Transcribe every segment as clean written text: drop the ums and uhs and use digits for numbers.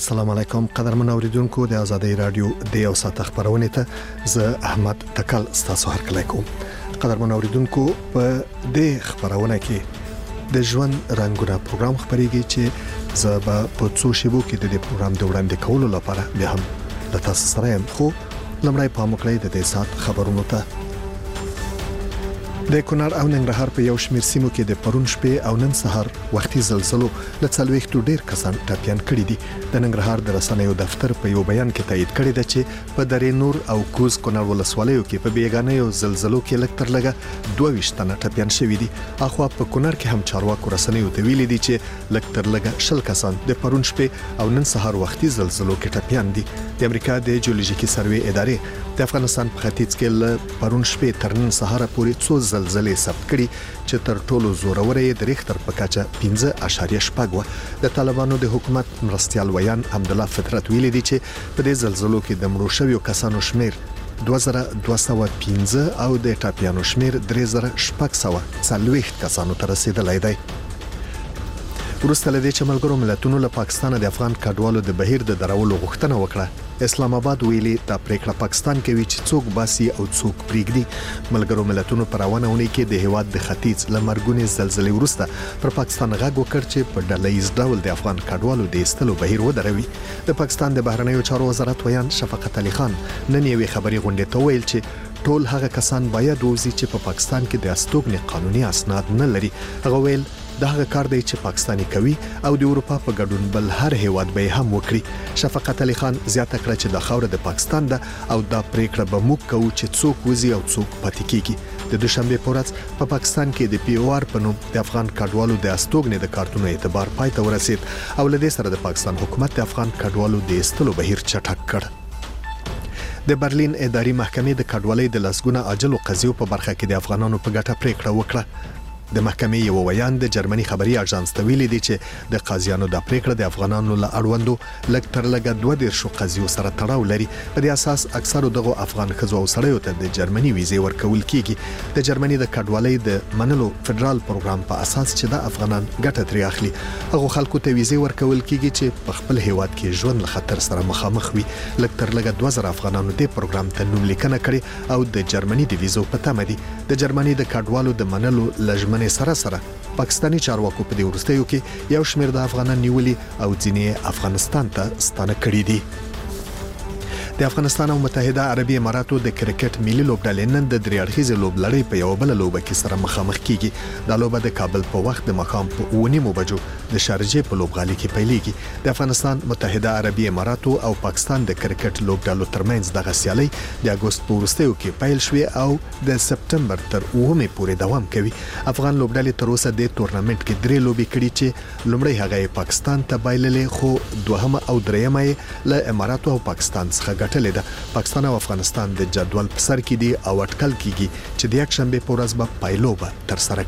السلام علیکم قدرمن اوریدونکو د آزادۍ رادیو د یو ساعت خبرونه ته زه احمد تکل ستاسو هرکلی کوم. قدرمن اوریدونکو په دې خبرونه کې د ژوند رنگونه پروګرام خبريږي چې زه په څو شیبو کې د دې پروګرام د وړاندې کولو لپاره به هم د تاسو سره یم. خو لمړی پام وکړئ د دې ساعت خبرونو ته. د کونړ او ننګرهار په یو شمېر سیمو کې د پرون شپې او نن سهار وختي زلزلو له 40 ډیر کسان ټاپیان کړي دي. د ننګرهار د رسنیو دفتر په یو بیان کې تایید کړی دی چې په درې نور او کوز کونړ ولسوالیو کې په بیګانه یو زلزلو کې لکتر لګه 22 تنه ټاپیان شوي دي. اخوا په کونړ کې هم چارواکو رسنیو ته ویلي دي چې لکتر لګه 10 کسان د پرون شپې او نن سهار وختي زلزلو کې ټاپیان دي. د امریکا د جیولوژیکي سروې ادارې د افغانستان په ختیځ کې له پرون شپې تر نن سهار پورې څو زلزلې ثبت کړي چې تر ټولو زورورې د ریختر په کچه 15.8 و. د طالبانو د حکومت مرستيال ویان عبدالله فطرت ویلي دي چې په دې زلزلو کې د مړو شویو کسانو شمیر 2215 او د ټاپیانو شمیر 3640 کسانو ته رسیدلی دی. ورسته لدې چې ملګرو ملتونو له پاکستان د افغان کډوالو د بهیر د درولو غوښتنه وکړه. اسلام آباد ویلي دا پریکړه پاکستان کوي چې څوک باسي او څوک پریږدي. ملګرو ملتونو پر روانونه کې د هیواد د ختیځ لمرګونې زلزلې ورسته پر پاکستان غږ وکړ چې په ډلهیز ډول د افغان کډوالو د ایستلو بهیر ودروي. د پاکستان د بهرنیو چارو وزارت ویان شفقت علي خان نن یوې خبري غونډې ته ویل چې ټول هغه کسان باید وزي چې په پاکستان کې د استوګنې قانوني اسناد نه لري. هغه ویل دا هغه کار دی چې پاکستاني کوي او د اروپا په ګډون بل هر هیواد به هم وکړي. شفقت علي خان زیاته کړه چې د خاور د پاکستان ده او دا پریکړه به موږ کوو چې څوک وزي او څوک پاتې کیږي. د دوشنبه په ورځ په پاکستان کې د پی او آر په نوم د افغان کډوالو د استوګنې د کارتونو اعتبار پای ته ورسید او لدې سره د پاکستان حکومت د افغان کډوالو د ایستلو بهیر چټک کړ. د برلین اداري محکمې د کډوالۍ د لسګونه اجلو قضیو په برخه کې د افغانانو په ګټه پریکړه وکړه. د محکمې یو ویان د جرمني خبري اژانس ته ویلي دي چې د قاضیانو د پریکړه د افغانانو له اړوندو لکتر لګه 22 قضیو سره تړاو لري. په دې اساس اکثرو دغه افغان خزو او سړیو ته د جرمني ویزې ورکول کیږي. د جرمني د کډوالۍ د منلو فدرال پروګرام په اساس چې د افغانان ګټه ترې اخلي هغه خلکو ته ویزې ورکول کیږي چې په خپل هیواد کې ژوند له خطر سره مخامخ وي. لکتر لګه 2000 افغانانو د پروګرام ته نوم لیکنه کړې او د جرمني د ویزو په تمه دي. د جرمني د کډوالو د منلو لجمنې سره پاکستاني چارواکو په دې ورستیو کې یو شمېر د افغانان نیولي او ځینې افغانستان ته ستانه کړي دي. د افغانستان او متحده عربي اماراتو د کرکټ ملي لوبډلې نن د درې اړخیزې لوبلړۍ په یو بل لوبه کې سره مخامخ کیږي. دا لوبه د کابل په وخت د مخام په 9 بجو د شارجې په لوبغالي کې پیلېږي. د افغانستان متحده عربي اماراتو او پاکستان د کرکټ لوبډلو ترمنځ دغه سیالي د اگست په وروستیو کې پیل شوې او د سپتمبر تر 9 پورې دوام کوي. افغان لوبډلې تر اوسه د تورنمنت کې 3 لوبې کړې چې لومړی هغه پاکستان ته بایللې خو دوهمه او دریمه یې له اماراتو او پاکستان څخه پاکستان او افغانستان د جدول په سر کې دي او اټکل کیږي چې د یک شنبه په ورځ به پایلوبه تر سره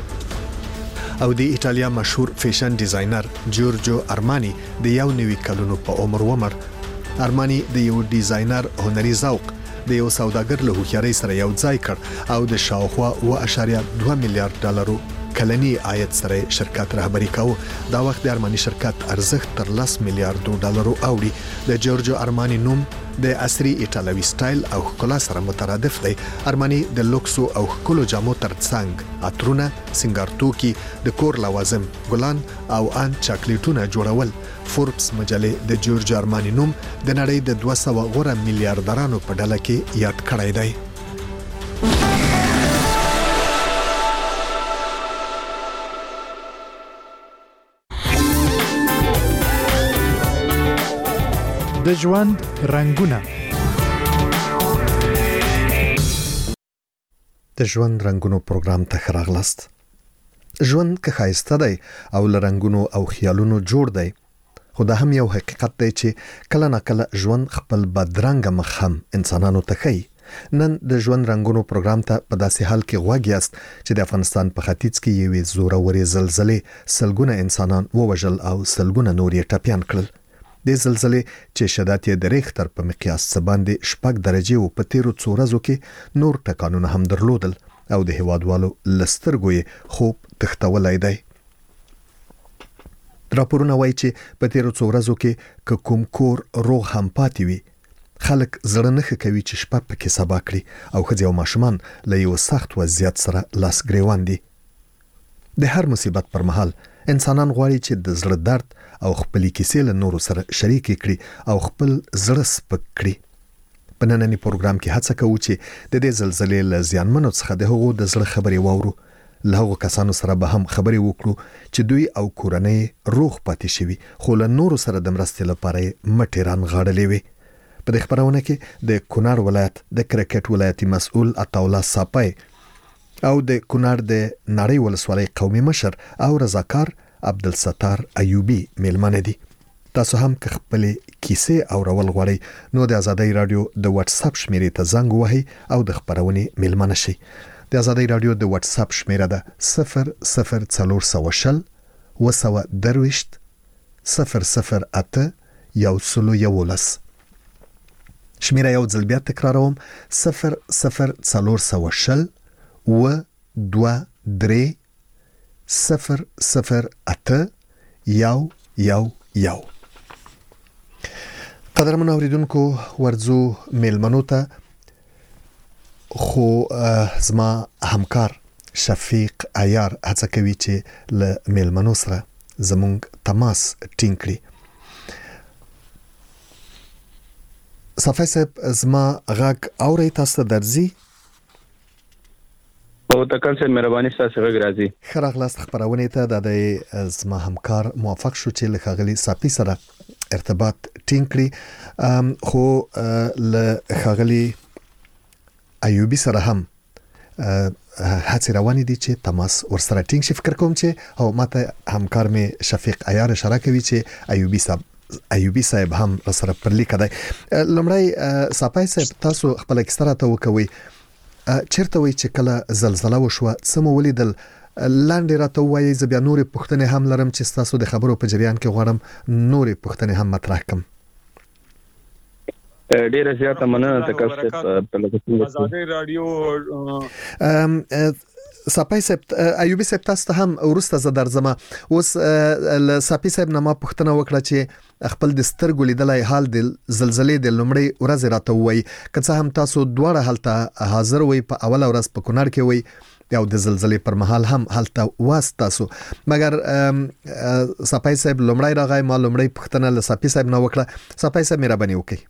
کړي. او د ایټالیا مشهور فیشن ډیزاینر جورجو ارمانی د 1 کلونو په عمر ومر. ارمانی د یو ډیزاینر هنري ذوق د یو سوداګر له هوښیارۍ سره یو ځای کړ او د شاوخوا 1.2 میلیارډ ډالرو کلنی عاید سره شرکت رهبری کاوه. دا وخت د ارمانی شرکت ارزښت تر 10 میلیارډ ډالرو اوړي. د جورجو ارمانی نوم د عصري ایټالوي سټایل او ښکلا سره مترادف دی. ارمانی د لوکسو او ښکلو جامو ترڅنګ عطرونه، سنگار توکي، د کور لوازم، ګلان او ان چاکلیټونه جوړول. فوربس مجله د جورجو ارمانی نوم د نړۍ د 200 غوره میلیارډرانو په ډله کې یاد کړی دی. د ژوند رنگونه. د ژوند رنگونو پروګرام ته راغلاست. ژوند که ښایسته دی او له رنگونو او خیالونو جوړ دی، خو دا هم یو حقیقت دی چې کله ناکله ژوند خپل بدرنګه مخ هم انسانانو ته ښیي. نن د ژوند رنگونو پروګرام ته په داسې حال کې غوږ یاست چې د افغانستان په ختیځ کې یوې زورورې زلزلې سلګونه انسانان ووژل او سلګونه نور یې ټپیان کړل. د زلزلې چې شدت یې د ریختر په مقیاس څخه باندې 6 درجې او په تیرو څو ورځو کې نور ټکانونه هم درلودل او د هیوادوالو لسترګو یې خوب تختولای دی. راپورونه وایي چې په تیرو څو ورځو کې کوم کور روغ هم پاتې وي خلک زړه نه کوي چې شپه پکې سبا کړي او ښځې او ماشومان له یو سخت وضعیت سره لاس ګریوان دي. د هر مصیبت پر مهال انسانان غواړي چې د زړه درد او خپلې کیسې له نورو سره شریک کړي او خپل زړه سپک کړي. په نننی پروګرام کې هڅه کوو چې د دې زلزلې له زیانمنو څخه د هغو د زړه خبرې واورو. له هغو کسانو سره به هم خبرې وکړو چې دوی او کورنۍ روغ پاتې شوي خو له نورو سره د مرستې لپاره مټې رانغاړلې وي. په دې خبرونه کې د کونړ ولایت د کرکټ ولایتي مسؤل عطاالله صاپی او د کونړ د نړۍ ولسوالۍ قومي مشر او رضاکار عبدالستار ایوبی میلمانه دي. تاسو هم که خپل کیسې او رول غواړئ نو د آزادۍ رادیو د واتس اپ شمیرې ته زنګ وهئ او د خبرونې میلمانه شئ. د آزادۍ رادیو د واتس اپ شمیره ده 00420 222 008 111. شمیره یو ځل بیا تکراروم 00420 222 008 111. قدرمن اوریدونکو ورځو میلمنو ته خو زما همکار شفیق عیار هڅه کوي چې له میلمنو سره زمونږ تماس ټینګ کړي. صافی صاحب زما غږ اورئ تاسو درځي؟ او تکل سره مهرباني تاسو غږ راځي. ښه راغلاست خبرونه ته د زما همکار موافق شو چې له خاغلی صافی سره ارتباط ټینګ کړي خو له خاغلی ایوبی سره هم هڅه روانې دي چې تماس ورسره ټینګ شي. فکر کوم چې او ماته همکار مې شفیق عیار اشاره کوي چې ایوبی صاحب هم سره پر لیکه دی. لمړی صاحب صاحب تاسو خپل کیسه راته وکوي چیرته وي چې کله زلزلہ وشوه څه مو ولیدل؟ لاندې راته وایي زه بیا نورې پوښتنې هم لرم چې تاسو د خبرو په جریان کې غواړم نورې پوښتنې هم مطرح کړم. ډیره زیاته مننه تاسو په آزادۍ رادیو صاحب صاحب ایوبی صاحب تاسو هم ورسته ز درځم. اوس ل صاحب صاحب نه ما پوښتنه وکړه چې خپل د سترګو لیدلای حال د زلزلې د لومړی ورځ راته وایي که څه هم تاسو دواړه هلته حاضر وي په اوله ورځ په کونړ کې وي او د زلزلې پر مهال هم هلته واست تاسو مګر صاحب صاحب لومړی راغی ما لومړی پوښتنه ل صاحب صاحب نه وکړه. صاحب صاحب مهرباني وکړئ.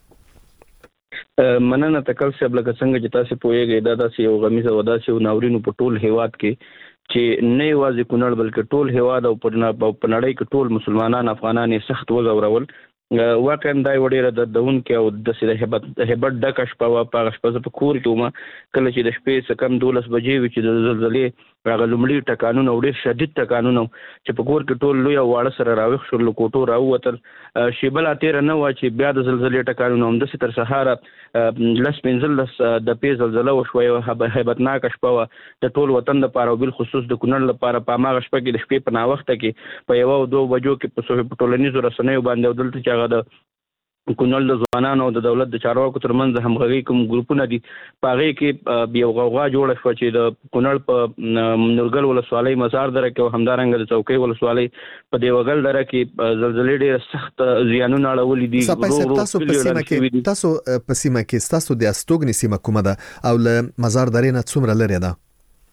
مننه تکل صاحب لکه څنګه چې تاسو پوهیږئ دا داسې یو غمیزه ودا چې ناورینو په ټول هیواد کې چې نه یوازې کونړ بلکې ټول هیواد او په نړۍ کې ټول مسلمانان افغانان سخت وځورول. واقعا دا وړي د دون کې او د هبت ډکه شپه وا په شپه په کور کې ومه کله چې د شپې څخه کم 12 بجې وي چې د زلزلې هغه لومړی ټکانونه او ډېر شدید ټکانونه چې په کور کې ټول لوی واړه سره راوښ شو له کوټو راووتل. شیبل تیر نه و چې بیا د زلزلې ټکانونه هم د تر سهار لس پنځل د پی زلزلہ وشوه یو هیبتناک شپه و د ټول وطن لپاره او بل خصوص د کونړ لپاره په ماغه شپه کې د شپې په ناوخته کې په 1 او 2 بجو کې په ټولنیزو رسنیو باندې دلته چې هغه د کونړ د ځوانانو او د دولت د چارواکو ترمنځ همغږي کوم ګروپونه دي په هغه کې یو غوغا جوړه شو چې د کونړ په نورګل ولسوالۍ مزار دره کې همدارنګه د چوکۍ ولسوالۍ په دیوګل دره کې زلزلې ډېر سخت زیانونه اړولې دي. تاسو په سیمه کې تاسو د استوګنې سیمه کومه ده او له مزار درې نه څومره لري ده؟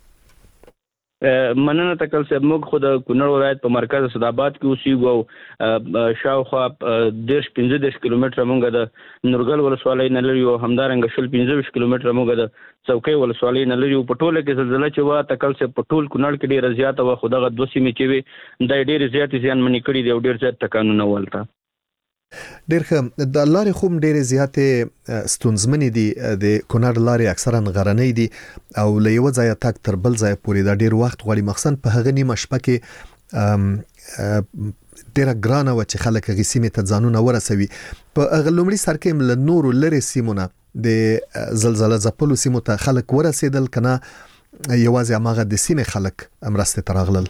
مننه تکل صاحب موږ خو د کونړ ولایت په مرکز صداباد کې اوسېږو او شاوخوا 15 کیلومتره موږ د نورګل ولسوالۍ نه لري او همدارنګه 15 کیلومتره موږ د چوکۍ ولسوالۍ نه لري. په ټوله کې زلزلہ چې وا تکل صاحب په ټول کونړ کې ډېر زیاته و خو دغه دوه سیمې چې وي د ډېر زیات زیانمنې کړي دي او ډېر زیات ټکانونه ولته. ډېر ښه. د لارې خوم ډېرې زیاتې ستونزمنې دي. د کونړ لارې اکثرا غرنۍ دي او له یو ځایه تک تر بل ځای پورې دا ډېر وخت غواړي مخصوصا په هغه نیمه شپه کې ډېره ګرانه و چې خلک هغې سیمې ته ځانونه ورسوي. په هغه لومړي سر کې له نورو لرې سیمونه د زلزله ځپلو سیمو ته خلک ورسېدل که نه یوازې هماغه د سیمې خلک مرستې ته راغلل؟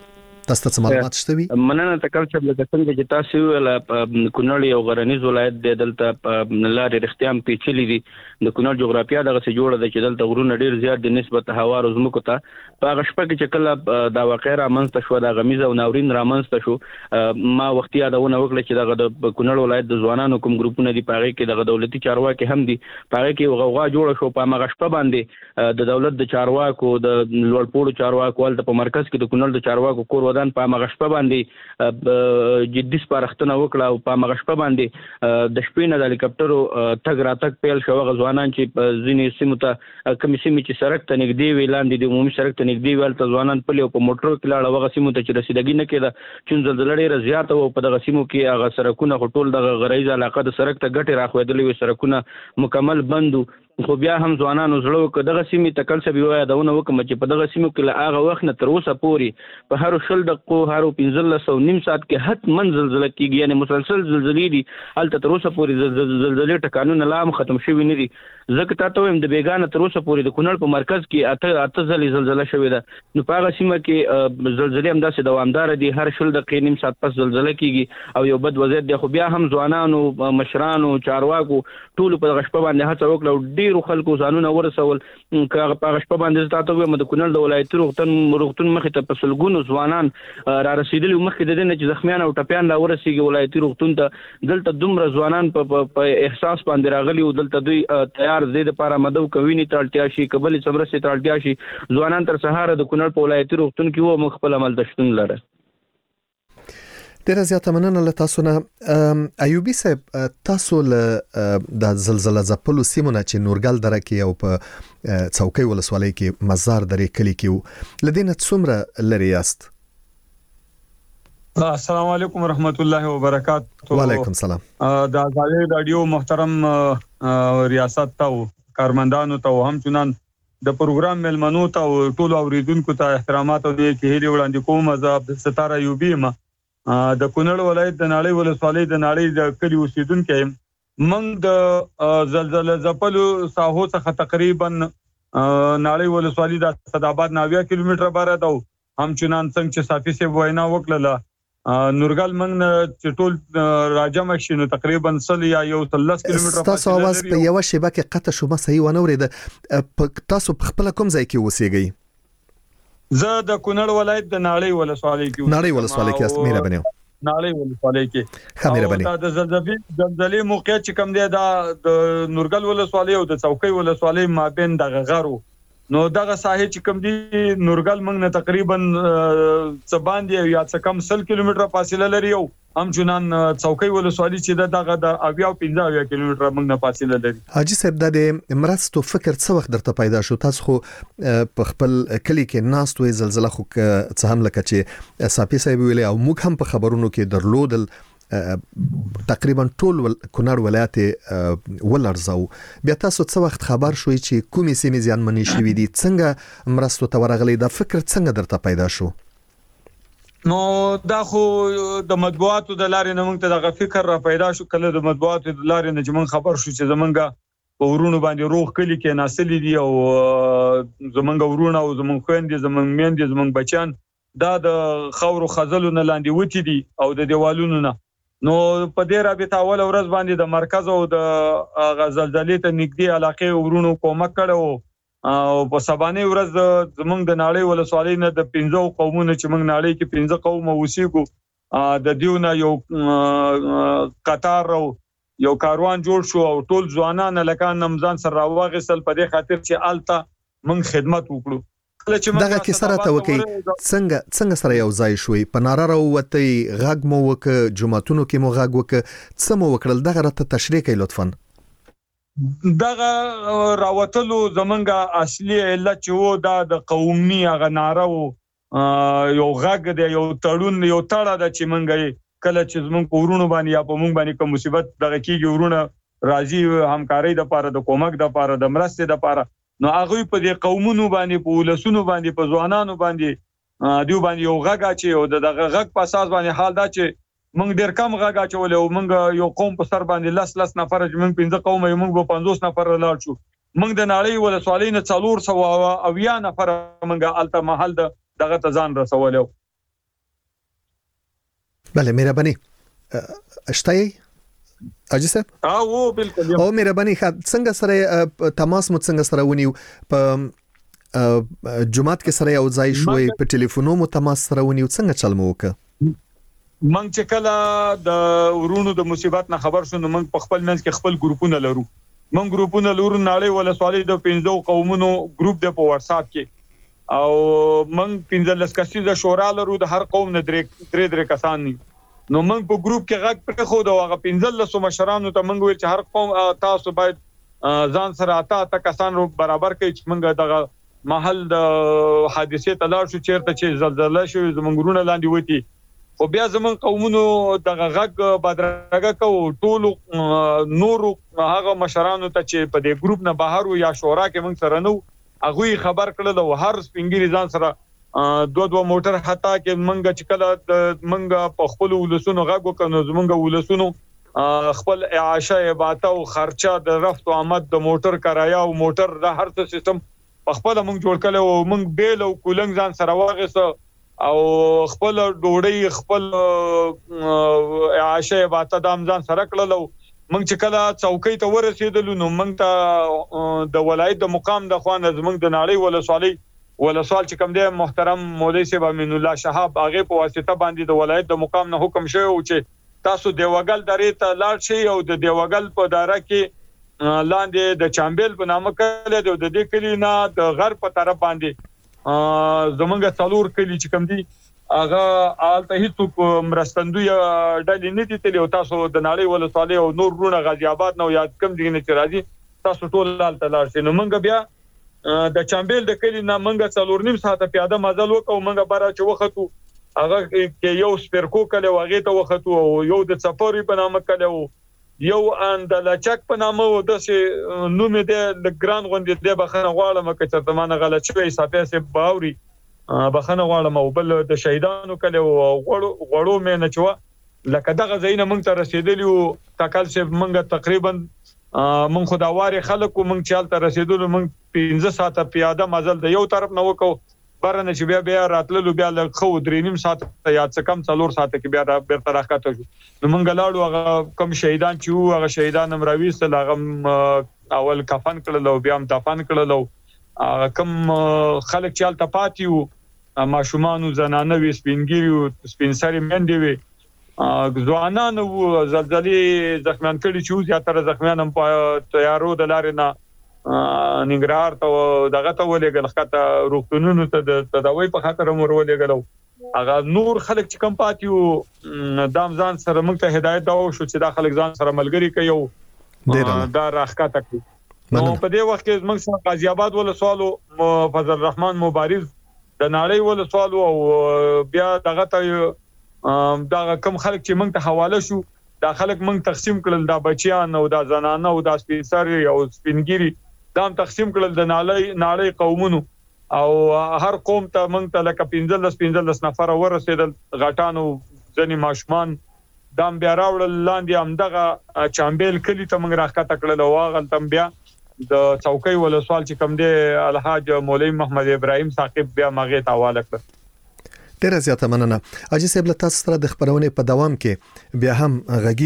تاسو ته معلومات شته وي؟ مننه تکل چې لکه څنګه چې تاسو ویل کونړ یو غرنیز ولایت دی، دلته لارې رښتیا پیچلي دي. د کونړ جغرافیه دغه څه جوړه ده چې دلته غرونه ډیر زیات د نسبت هوار زمکو ته. په هغه شپه کې چې کله دا واقع رامنځته شو، د غمیزه او ناورین رامنځته شو، ما وختي یادونه وکړه چې دغه د کونړ ولایت د ځوانانو کوم ګروپونه دي، په هغه کې دغه دولتي چارواکي هم دي، په هغه کې غوغا جوړه شو. په هغه شپه باندې د دولت د چارواکو، د لوړپوړو چارواکو ولته په مرکز کې د کونړ د چارواکو کور ودان په هغه شپه باندې جدي سپارښتنه وکړه، او په هغه شپه باندې د شپې نه د هلیکاپټرو تګ راتګ پیل شو. هغه ځوانان چې په ځینې سیمو ته کومې سیمې چې سړک ته نږدې وي، لاندې د عمومي سړک ته نږدې وي، هلته ځوانان پلي او په موټرو کې لاړه. هغه سیمو ته چې رسیدګي نه کېده، چون زلزله ډېره زیاته وه په دغه سیمو کې، هغه سړکونه خو ټول دغه غرایز علاقه د سړک ته ګټې راښوېدلې وې، سړکونه مکمل بند وو. خو بیا هم ځوانانو زړه وکړ دغه سیمې ته کل سبي یادونه وکړم چې په دغه سیمو کې له هغه وخت نه تر اوسه پورې په هرو 20 دقیقو، هرو 15 او نیم ساعت کې حتما زلزله کېږي، یعنې مسلسل زلزلې دي. هلته تر اوسه پورې زلزلې ټکانونه لا هم ختم شوي نه دي. ځکه تا ته وایم د بیګانه تر اوسه پورې د کونړ په مرکز کې اته ځلې زلزله شوې ده. نو په هغه سیمه کې زلزلې همداسې دوامداره دي، هر 20 دقیقې نیم ساعت پس زلزله کېږي او یو بد وضعیت دی. خو بیا هم ځوانانو، مشرانو، چارواکو ټولو په دغه شپه باندې هڅه وکړه او ډېرو خلکو ځانونه ورسول. که هغه په هغه شپه باندې تا ته وایم د کونړ د ولایتي روغتون مخې ته په سلګونو ځوانان را رسېدلي، مخکې د دې نه چې زخمیان او ټپیان را ورسېږي ولایتي روغتون ته. دلته دومره ځوانان په احساس باندې راغلي او دلته دوی تیار دي دپاره مدو کوینې ته اړتیا شي، که بلې څه مرستې ته اړتیا شي. ځوانان تر سهاره د کونړ په ولایتي روغتون کې وو، موږ خپل عمل ته شتون لره. ډیره زیاته مننه له تاسو نه. ایوبي صاحب، تاسو له د زلزلہ ځپلو سیمو نه چې نورګل دره کې او په څوکۍ ولسوالۍ کې مزار درې کلی کې له دې نه څومره لرې یاست؟ السلام علیکم ورحمت الله وبرکاته. وعلیکم السلام. د ازادي رادیو محترم ریاست ته، کارمندانو ته، هم چنان د پروګرام ملمنو ته او ټول اوریدونکو ته احترامات او د هیلې وړاندې کوم. زه عبدالستار ایوبي یم، د کونړ ولایت د ناړۍ ولسوالۍ د ناړۍ د کلي اوسیدونکی یم. موږ د زلزله ځپلو ساحو څخه تقریبا ناړۍ ولسوالۍ د اسداباد 90 کیلومتره بره ده. همچنان څنګه چې صافي صاحب وینا وکړله، نورګل موږ نه چې ټول راجمع شي نو تقریبا 100 یا 130 کیلومتره. تاسو आवाज په یو شیبه کې قطع شو، ما صحیح ونه اورېده. تاسو په خپل کوم ځای کې اوسېږئ؟ زه د کونړ ولایت د ناړۍ ولسوالۍ کې. ناړۍ ولسوالۍ کې است؟ مهرباني. ناړۍ ولسوالۍ کې. مهرباني. دا د زلزلې موقعیت چې کوم دی دا د نورګل ولسوالۍ او د څوکۍ ولسوالۍ مابین دغه غرو، نو دغه ساحه چې کوم دی نورګل موږ نه تقریبا څه باندې یا څه کم 100 کیلومتره فاصله لري، او هم چنان څوکۍ ولسوالۍ چې دغه د 15 کیلومتره موږ نه فاصله لري. حاجی صاحب، د مرستو فکر څه وخت درته پیدا شو؟ تاسو خو په خپل کلی کې ناست وې، زلزله خو څه هم لکه چې صافي صاحب ویلي او موږ هم په خبرونو کې درلودل، تقریبا ټول کونړ ولایت ولرزاو. بیا تاسو څه وخت خبر شوي چې کومې سیمې زیانمنې شوي دي؟ څنګه مرستو ته ورغلي؟ دا فکر څنګه درته پیدا شو؟ نو دا خو د مطبوعاتو د لارې نه موږ ته دغه فکر را پیدا شو. کله د مطبوعاتو د لارې نه چې موږ خبر شو چې زمونږ په ورونو باندې روغ کلی کې ناسلي دي او زمونږ ورونه او زمونږ خويندې، زمونږ میندې، زمونږ بچیان دا د خاورو خزلو نه لاندې وتی دي او د دیوالونو نه. نو په دې رابطه اول ورځ باندې د مرکز او د زلزلې ته نږدې علاقې ورونو کومک کړو، او په سبانه ورځ زمونږ د ناړۍ ولسوالۍ نه د 15 قومونو چې موږ ناړۍ کې 15 قوم اوسېګو، د دیونه یو قطار او یو کاروان جوړ شو او ټول ځوانان لکان نمزان سره راوغسل په دې خاطر چې الته موږ خدمت وکړو. دغه کې سره ته وکي څنګه سره یو ځای شوي؟ په ناره راووتئ، غږ مو وکړ، جمعتونو کې مو غږ وکړ، څه مو وکړل؟ دغه راته تشریح کړئ لطفا. دغه راوتلو زمونږ اصلي علت چې وو دا د قومي هغه ناره وو، یو غږ دی، یو تړون، یو تړه ده چې مونږ کله چې زمونږ په ورونو باندې یا په مونږ باندې کوم مصیبت دغه کېږي، ورونه راځي همکارۍ دپاره، د کومک دپاره، د مرستې دپاره، نو هغوی په دې قومونو باندې، په ولسونو باندې، په ځوانانو باندې دیو باندې یو غږ اچي او دغه غږ په اساس باندې حال دا چې موږ ډېر کم غږ اچول او موږ یو قوم په سر باندې 10 نفر چې موږ 15 قوم یو موږ په 50 نفر لاړ شو. موږ د ناړۍ ولسوالۍ نه 490 نفر موږ الته محل دغه ته ځان رسولیو. بله مهرباني اشتای اجي صاحب او بالکل او مهرباني څنګه سره تماس مو څنګه سره ونیو په جمعات کې سره یو ځای شوي په ټلیفونو مو تماس سره ونیو څنګه چل مو وکړه من چې کله د ورونو د مصیبت نه خبر شوم من په خپل منځ کې خپل ګروپونه لرو من ګروپونه لرو ناړۍ ولا سوالي د 15 قومونو ګروپ د په واتس اپ کې او من 15 کسیزه شورا لرو د هر قوم نه درې کسان نو من په ګروپ کې غږ پر خو دا هغه 15 مشرانو ته من ویل چې هر قوم تاسو باید ځان سره اته کسان رو برابر کړئ چې موږ دغه محل د حادثه تلار شو چیرته چې زلزلہ شو زمونږونه لاندې وتی خو بیا زمون قومونو دغه غږ بدرګه کو ټول نور هغه مشرانو ته چې په دې ګروپ نه بهر یا شورا کې موږ سره نو هغه خبر کړل او هر سپینګری ځان سره دوه موټر حتا کې منګه چې کله منګه په خپل ولسونو غږ وکړو زمونږ ولسونو خپل اعاشه عبادت او خرچه د رفت او آمد د موټر کرایه او موټر د هر څه سیستم په خپل موږ جوړ کړو او موږ بیل او کولنګ ځان سره واغسه او خپل ډوډۍ خپل اعاشه عبادت دام ځان سره کړلو موږ چې کله چوکۍ ته ورسېدلو نو موږ ته د ولایت د مقام د خوانه زموږ د ناړۍ ولسوال چې کوم دی محترم مولوی صاحب امین الله شهاب هغه په واسطه باندې د ولایت د مقام نه حکم شوی او چې تاسو دیوګل درې ته لاړ شئ او د دیوګل په دایره کې لاندې د چامبل په نامه کله د دې کلی نه د غرب په طرف باندې زمونږ څلور کلی چې کوم دي هغه آلته هیڅ مرستندوی ډلې نه دي تل او تاسو د ناړۍ ولسوالۍ او نور رونه غازی آباد نو یاد کم دي نه چې راځي تاسو ټول آلته لاړ شئ نو موږ بیا د چامبل د کلی نه موږ څلور نیم ساعته پیاده مزل وکړو موږ بارا چې وختو هغه کې یو سپیرکو کله واغې ته وختو او یو د سفری په نامه کله یو اندلچک په نامه و د نوم دې د ګران غوندې د بخنه غواړم چې ترتمانه غلط شوی صافه سه باوري بخنه غواړم او بل د شهیدانو کله غړو مې نه چوا لکه دغه زینه مونږ ته رسیدلی او تکل سه مونږ تقریبا مونږ خداواري خلکو مونږ چال ته رسیدلو مونږ 15 ساعته پیاده مزل د یو طرف نه وکاو برنه چې بیا راتللو بیا له خو درې نیم ساعت یا څه کم 4 ساعت کې بیا بیرته راکاته نو مونږ لاړو هغه کم شهیدان چې هغه شهیدان امروي سره هغه اول کفن کړل او بیا هم دفن کړل او کم خلک چال ته پاتیو ماشومان زنانه وي سپینګری سپینسری منډي وي ځوانان وو زلزلې زخمیان کړي چې زیاتره زخمیان هم په تیارو د لارې نه ننګرهار ته دغه ته ولېګل خاطر روغتونونو ته د تداوی په خاطر امر ولېګلو هغه نور خلک چې کم پاتیو دام ځان سره موږ ته هدایت دا شو چې دا خلک ځان سره ملګری کوي دا راخکاته کوي نو په دې وخت کې موږ سره غازی آباد ولسوالو فضل الرحمن مبارز د ناړۍ ولسوالو او بیا دغه ته دا کم خلک چې موږ ته حواله شو دا خلک موږ تقسیم کړل دا بچیان او دا زنانه او دا سپینسری او سپینګری دا تقسیم کړل د ناړۍ قومونو او هر قوم ته موږ ته لکه 15 نفر ورسېدل غټانو ځنی ماشومان دام بیا راوړل لاندې هم دغه چامبل کلی ته موږ راخته کړل او هغه تم بیا د چوکۍ ولسوال چې کوم دی الحاج مولوی محمد ابراهیم ثاقب بیا ماغه ته حواله کړ ډیره زیاته مننه اجي صاحب له تاسو سره د خبرونه په دوام کې بیا هم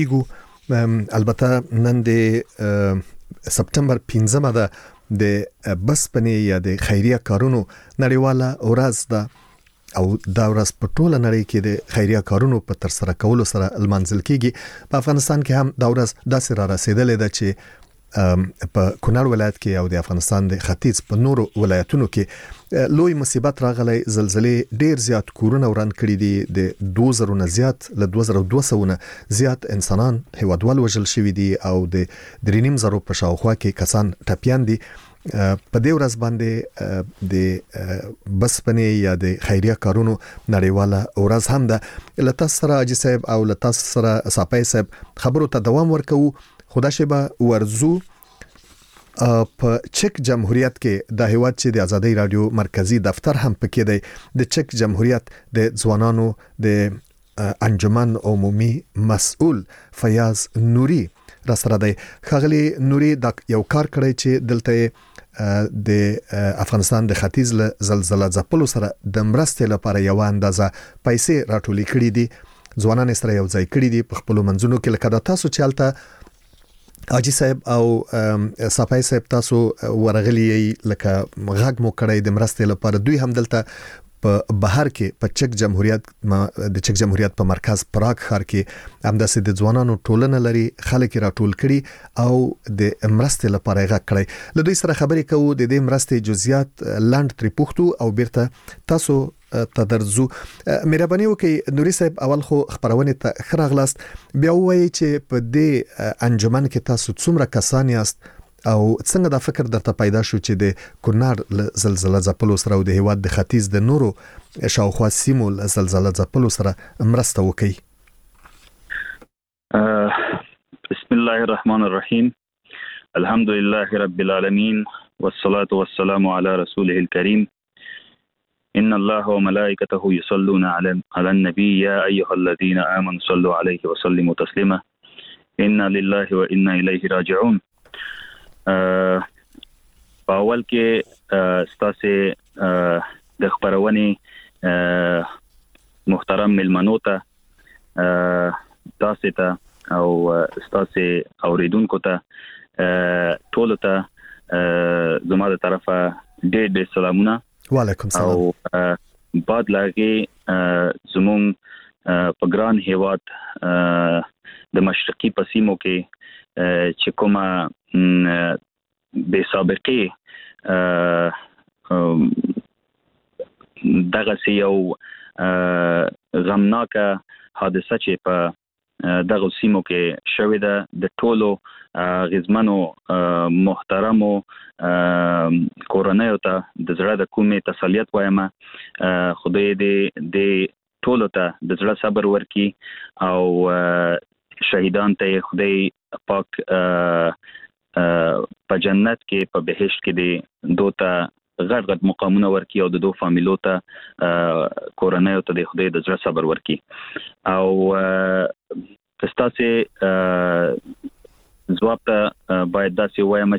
غږیږو البته نن د سپتمبر 15 د بسپنې یا د خیریه کارونو نړیواله ورځ ده او دا ورځ په ټوله نړۍ کې د خیریه کارونو په تر سره کولو سره المنزل کیږي په افغانستان کې هم دا ورځ داسې را رسیدلې ده چې په کونړ ولایت کې او د افغانستان د ختیځ په نورو ولایتونو کې لوی مصیبت راغلی زلزلې ډیر زیات کورونه وران کړي دي د 2000 نه زیات ل 2200 نه زیات انسانان هیوادوال وژل شوي دي او د 3.5 په شاوخوا کې کسان ټپيان دي په دې ورځ باندې د بسپنې یا د خیریه کارونو نړیواله ورځ هم ده لته سره اجي صاحب او لته سره صاحب صاحب خبرو ته دوام ورکو خدا شبا ورزو په چک جمهوریت کې د هیواد چې د ازادي رادیو مرکزی دفتر هم پکې دی د چک جمهوریت د ځوانانو د انجمن عمومي مسؤل فیاض نوري را سره دی خغلی نوري د یو کار کړی چې دلته د افغانستان د ختیځ زلزلہ ځپلو سره د مرستې لپاره یو اندازه پیسې راټولې کړې دي ځوانان سره یو ځای کړي دي په خپل منځونو کې لکه دا تاسو چالتہ حاجی صاحب او صفای صاحب تاسو ورغلی لکه غږ مو کړی د مرستې لپاره دوی هم دلته په بهر کې په چک جمهوریت په مرکز پراګ ښار کې همداسې د ځوانانو ټولنه لري خلک راټول کړي او د مرستې لپاره غږ کړی له دوی سره خبرې کوو د دې مرستې جزئیات لاند تری پوښتو او بیرته تاسو تدرزو مهرباني وکړئ نوري صاحب اول خو خبرونه ته خراغلاست بیا وایي چې په دې انجمن کې تاسو څومره کسان یاست او څنګه دا فکر درته پیدا شو چې د کونړ زلزلہ ځپلو سره او د هیواد د ختیځ د نورو شاوخوا سیمو زلزلہ ځپلو سره مرسته وکړي بسم الله الرحمن الرحیم الحمد لله رب العالمین والصلاة والسلام على رسوله الكريم إن الله وملائكته يصلون على النبي يا أيها الذين آمنوا صلوا عليه وسلموا تسليما إنا لله وإنا إليه راجعون باول کې ستاسو د خبرونه محترم ملمنو ته تاسو ته او ستاسو اوریدونکو ته ټول ته زما د طرفه ډېر سلامونه وعلیکم السلام او بعد لاګي زمون په ګران هیواد د مشرقي پسیمو کې چې کومه به سابقه دغه یو غمناکه حادثه چې په دغه سیمو کې شوې ده د ټولو غزمنو محترمو کورنیو ته د زړه د کومې تسلیت وایم خدای دې ټولو ته د زړه صبر ورکړي او شهیدان ته خدای پاک په جنت کې په بهشت کې دې دوته غټ مقامونه ورکړي او د دوه فامیلو ته کورنیو ته د خدای د زړه صبر ورکړي او تاسو ځواب ته باید داسې وایم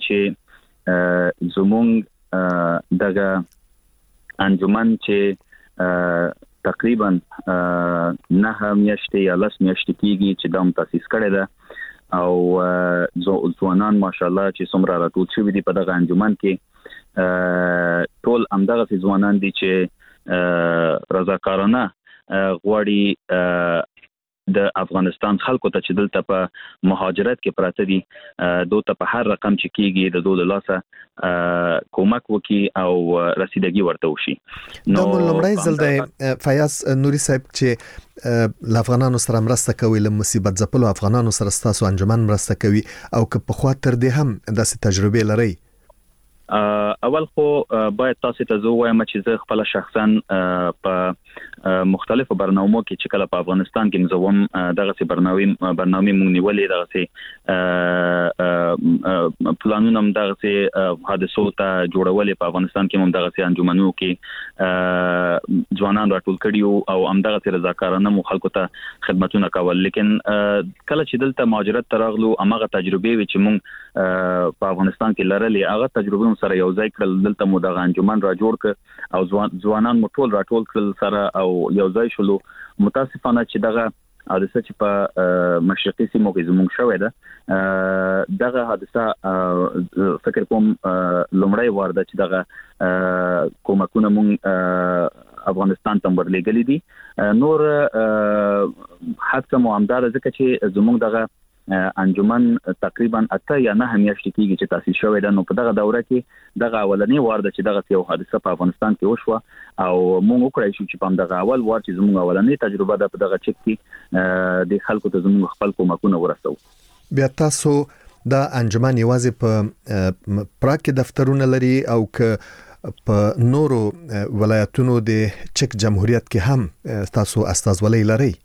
چې زمونږ دغه انجمن چې تقریبا 9 میاشتې یا 10 میاشتې کېږي چې دا تاسیس کړی ده او ځوانان ماشاءالله چې څومره راټول شوي دي په دغه انجمن کې ټول همدغه ځوانان دي چې رضاکارانه غواړي د افغانستان خلکو ته چې دلته په مهاجرت کې پراته دي دوی په هر رقم چې کېږي د دوی لاسه کومک وکي او رسیدګي ورته وشي نو لمړی ځل د فیاض نوري صاحب چې افغانانو سره مرسته کوي له مصیبت ځپلو افغانانو سره تاسو انجمن مرسته کوي او که په خوا تر دې هم داسې تجربه لري اول خو باید تاسو ته زه وایم چې زه خپل شخصا په مختلفو برنامو کې چې کله په افغانستان کې مزوم دغه برنامه مونږ نیولې دغه پلانونه دغه حادثو ته جوړولې په افغانستان کې مونږ دغه انجمنو کې ځوانان راټول کړیو او همدغه رضاکارانه مو خلکو ته خدمتونه کول لیکن کله چې دلته مهاجرت ترغلو امغه تجربه وی چې مونږ په افغانستان کې لرلې هغه تجربه سره یو ځای کړل دلته مو دغه انجمن را جوړ ک او ځوانان مو ټول راټول کړل سره او یو ځای شلو متاسفانه چې دغه حادثه چې په مشرقي سیمو کې زموږ شوې ده دغه حادثه فکر کوم لومړی وار ده چې دغه کومکونه مونږ افغانستان ته ورلېږلي دي نور حتی مو همدار ځکه چې زموږ دغه انجمن تقریبا 8 یا 9 میاشتې کېږي چې تاسیس شوی ده نو په دغه دوره کې دغه اولنې وار ده چې دغه یو حادثه په افغانستان کې وشوه او موږ وکړای شو چې په دغه اول وار چې زموږ اولنې تجربه ده په دغه چک کې د خلکو ته زموږ خپل کومکونه ورسو بیا تاسو دا انجمن یوازې په پراګ کې دفترونه لري او که په نورو ولایتونو د چک جمهوریت کې هم تاسو استازولۍ لري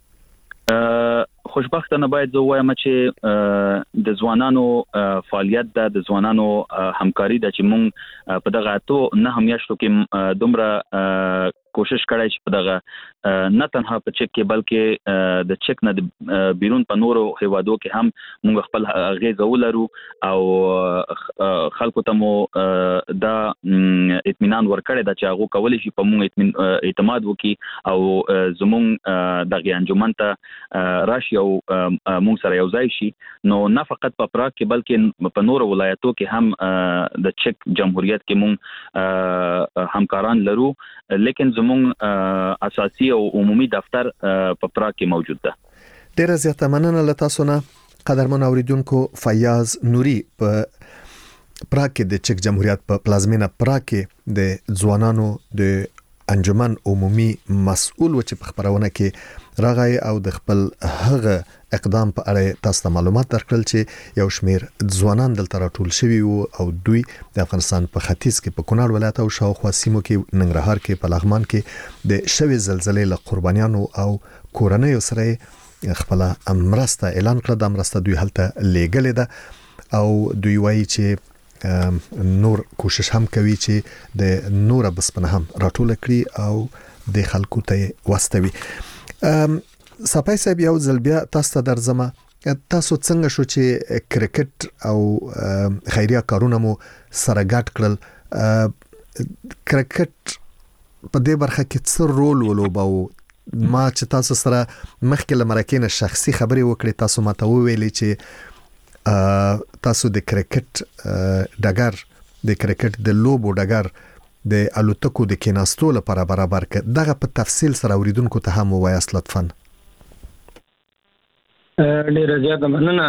خوشبختانه باید زه وایم چې د ځوانانو فعالیت ده د ځوانانو همکاري ده چې مونږ په دغه 9 میاشتو کې دومره کوشش کړی چې په دغه نه تنها په چک کې بلکې د چک نه بیرون په نورو هیوادو کې هم موږ خپل غیزه ولرو او خلکو ته مو دا اطمینان ورکړی دا چې هغه کولی شي په موږ اعتماد وکړي او زموږ دغه انجمن ته راشي او موږ سره یو ځای شي نو نه فقط په پراګ کې بلکې په نورو ولایتو کې هم د چک جمهوریت کې موږ همکاران لرو لیکن زموږ اساسي او عمومي دفتر په پراګ کې موجود ده. ډیره زیاته مننه له تاسو نه قدرمن اوریدونکو. فیاض نوري په پراګ کې د چک جمهوریت په پلازمینه پراګ کې د ځوانانو د انجمن عمومي مسؤل و چې په خبرونه کې راغی او د خپل هغه اقدام په اړه تاسو ته معلومات درکړل چې یو شمیر ځوانان دلته راټول شوي وو او دوی د افغانستان په ختیځ کې په کونړ ولایت او شاوخوا سیمو کې ننګرهار کې په لغمان کې د شوي زلزلې له قربانیانو او کورنیو سره خپل مرسته اعلان کړه. د مرسته دوی هلته لېږلې ده او دوی وایي چې نور کوشش هم کوي چې د نور بسپنه هم راټول کړي او د خلکو ته واستوي. صاحب صاحب یو ځل بیا تاسو ته درځم، تاسو څنګه شو چې کرکټ او خیریه کارونه مو سره ګډ کړل؟ کرکټ په دې برخه کې څه رول ولوباو؟ ما چې تاسو سره مخکې لمرکې نه شخصي خبرې وکړې، تاسو ماته وویلې چې تاسو د کرکټ ډګر د کرکټ د لوبو ډګر د الوتکو د کیناستو لپاره برابر کړ. دغه په تفصیل سره اوریدونکو ته هم وایاست لطفاً. ډیره زیاته مننه.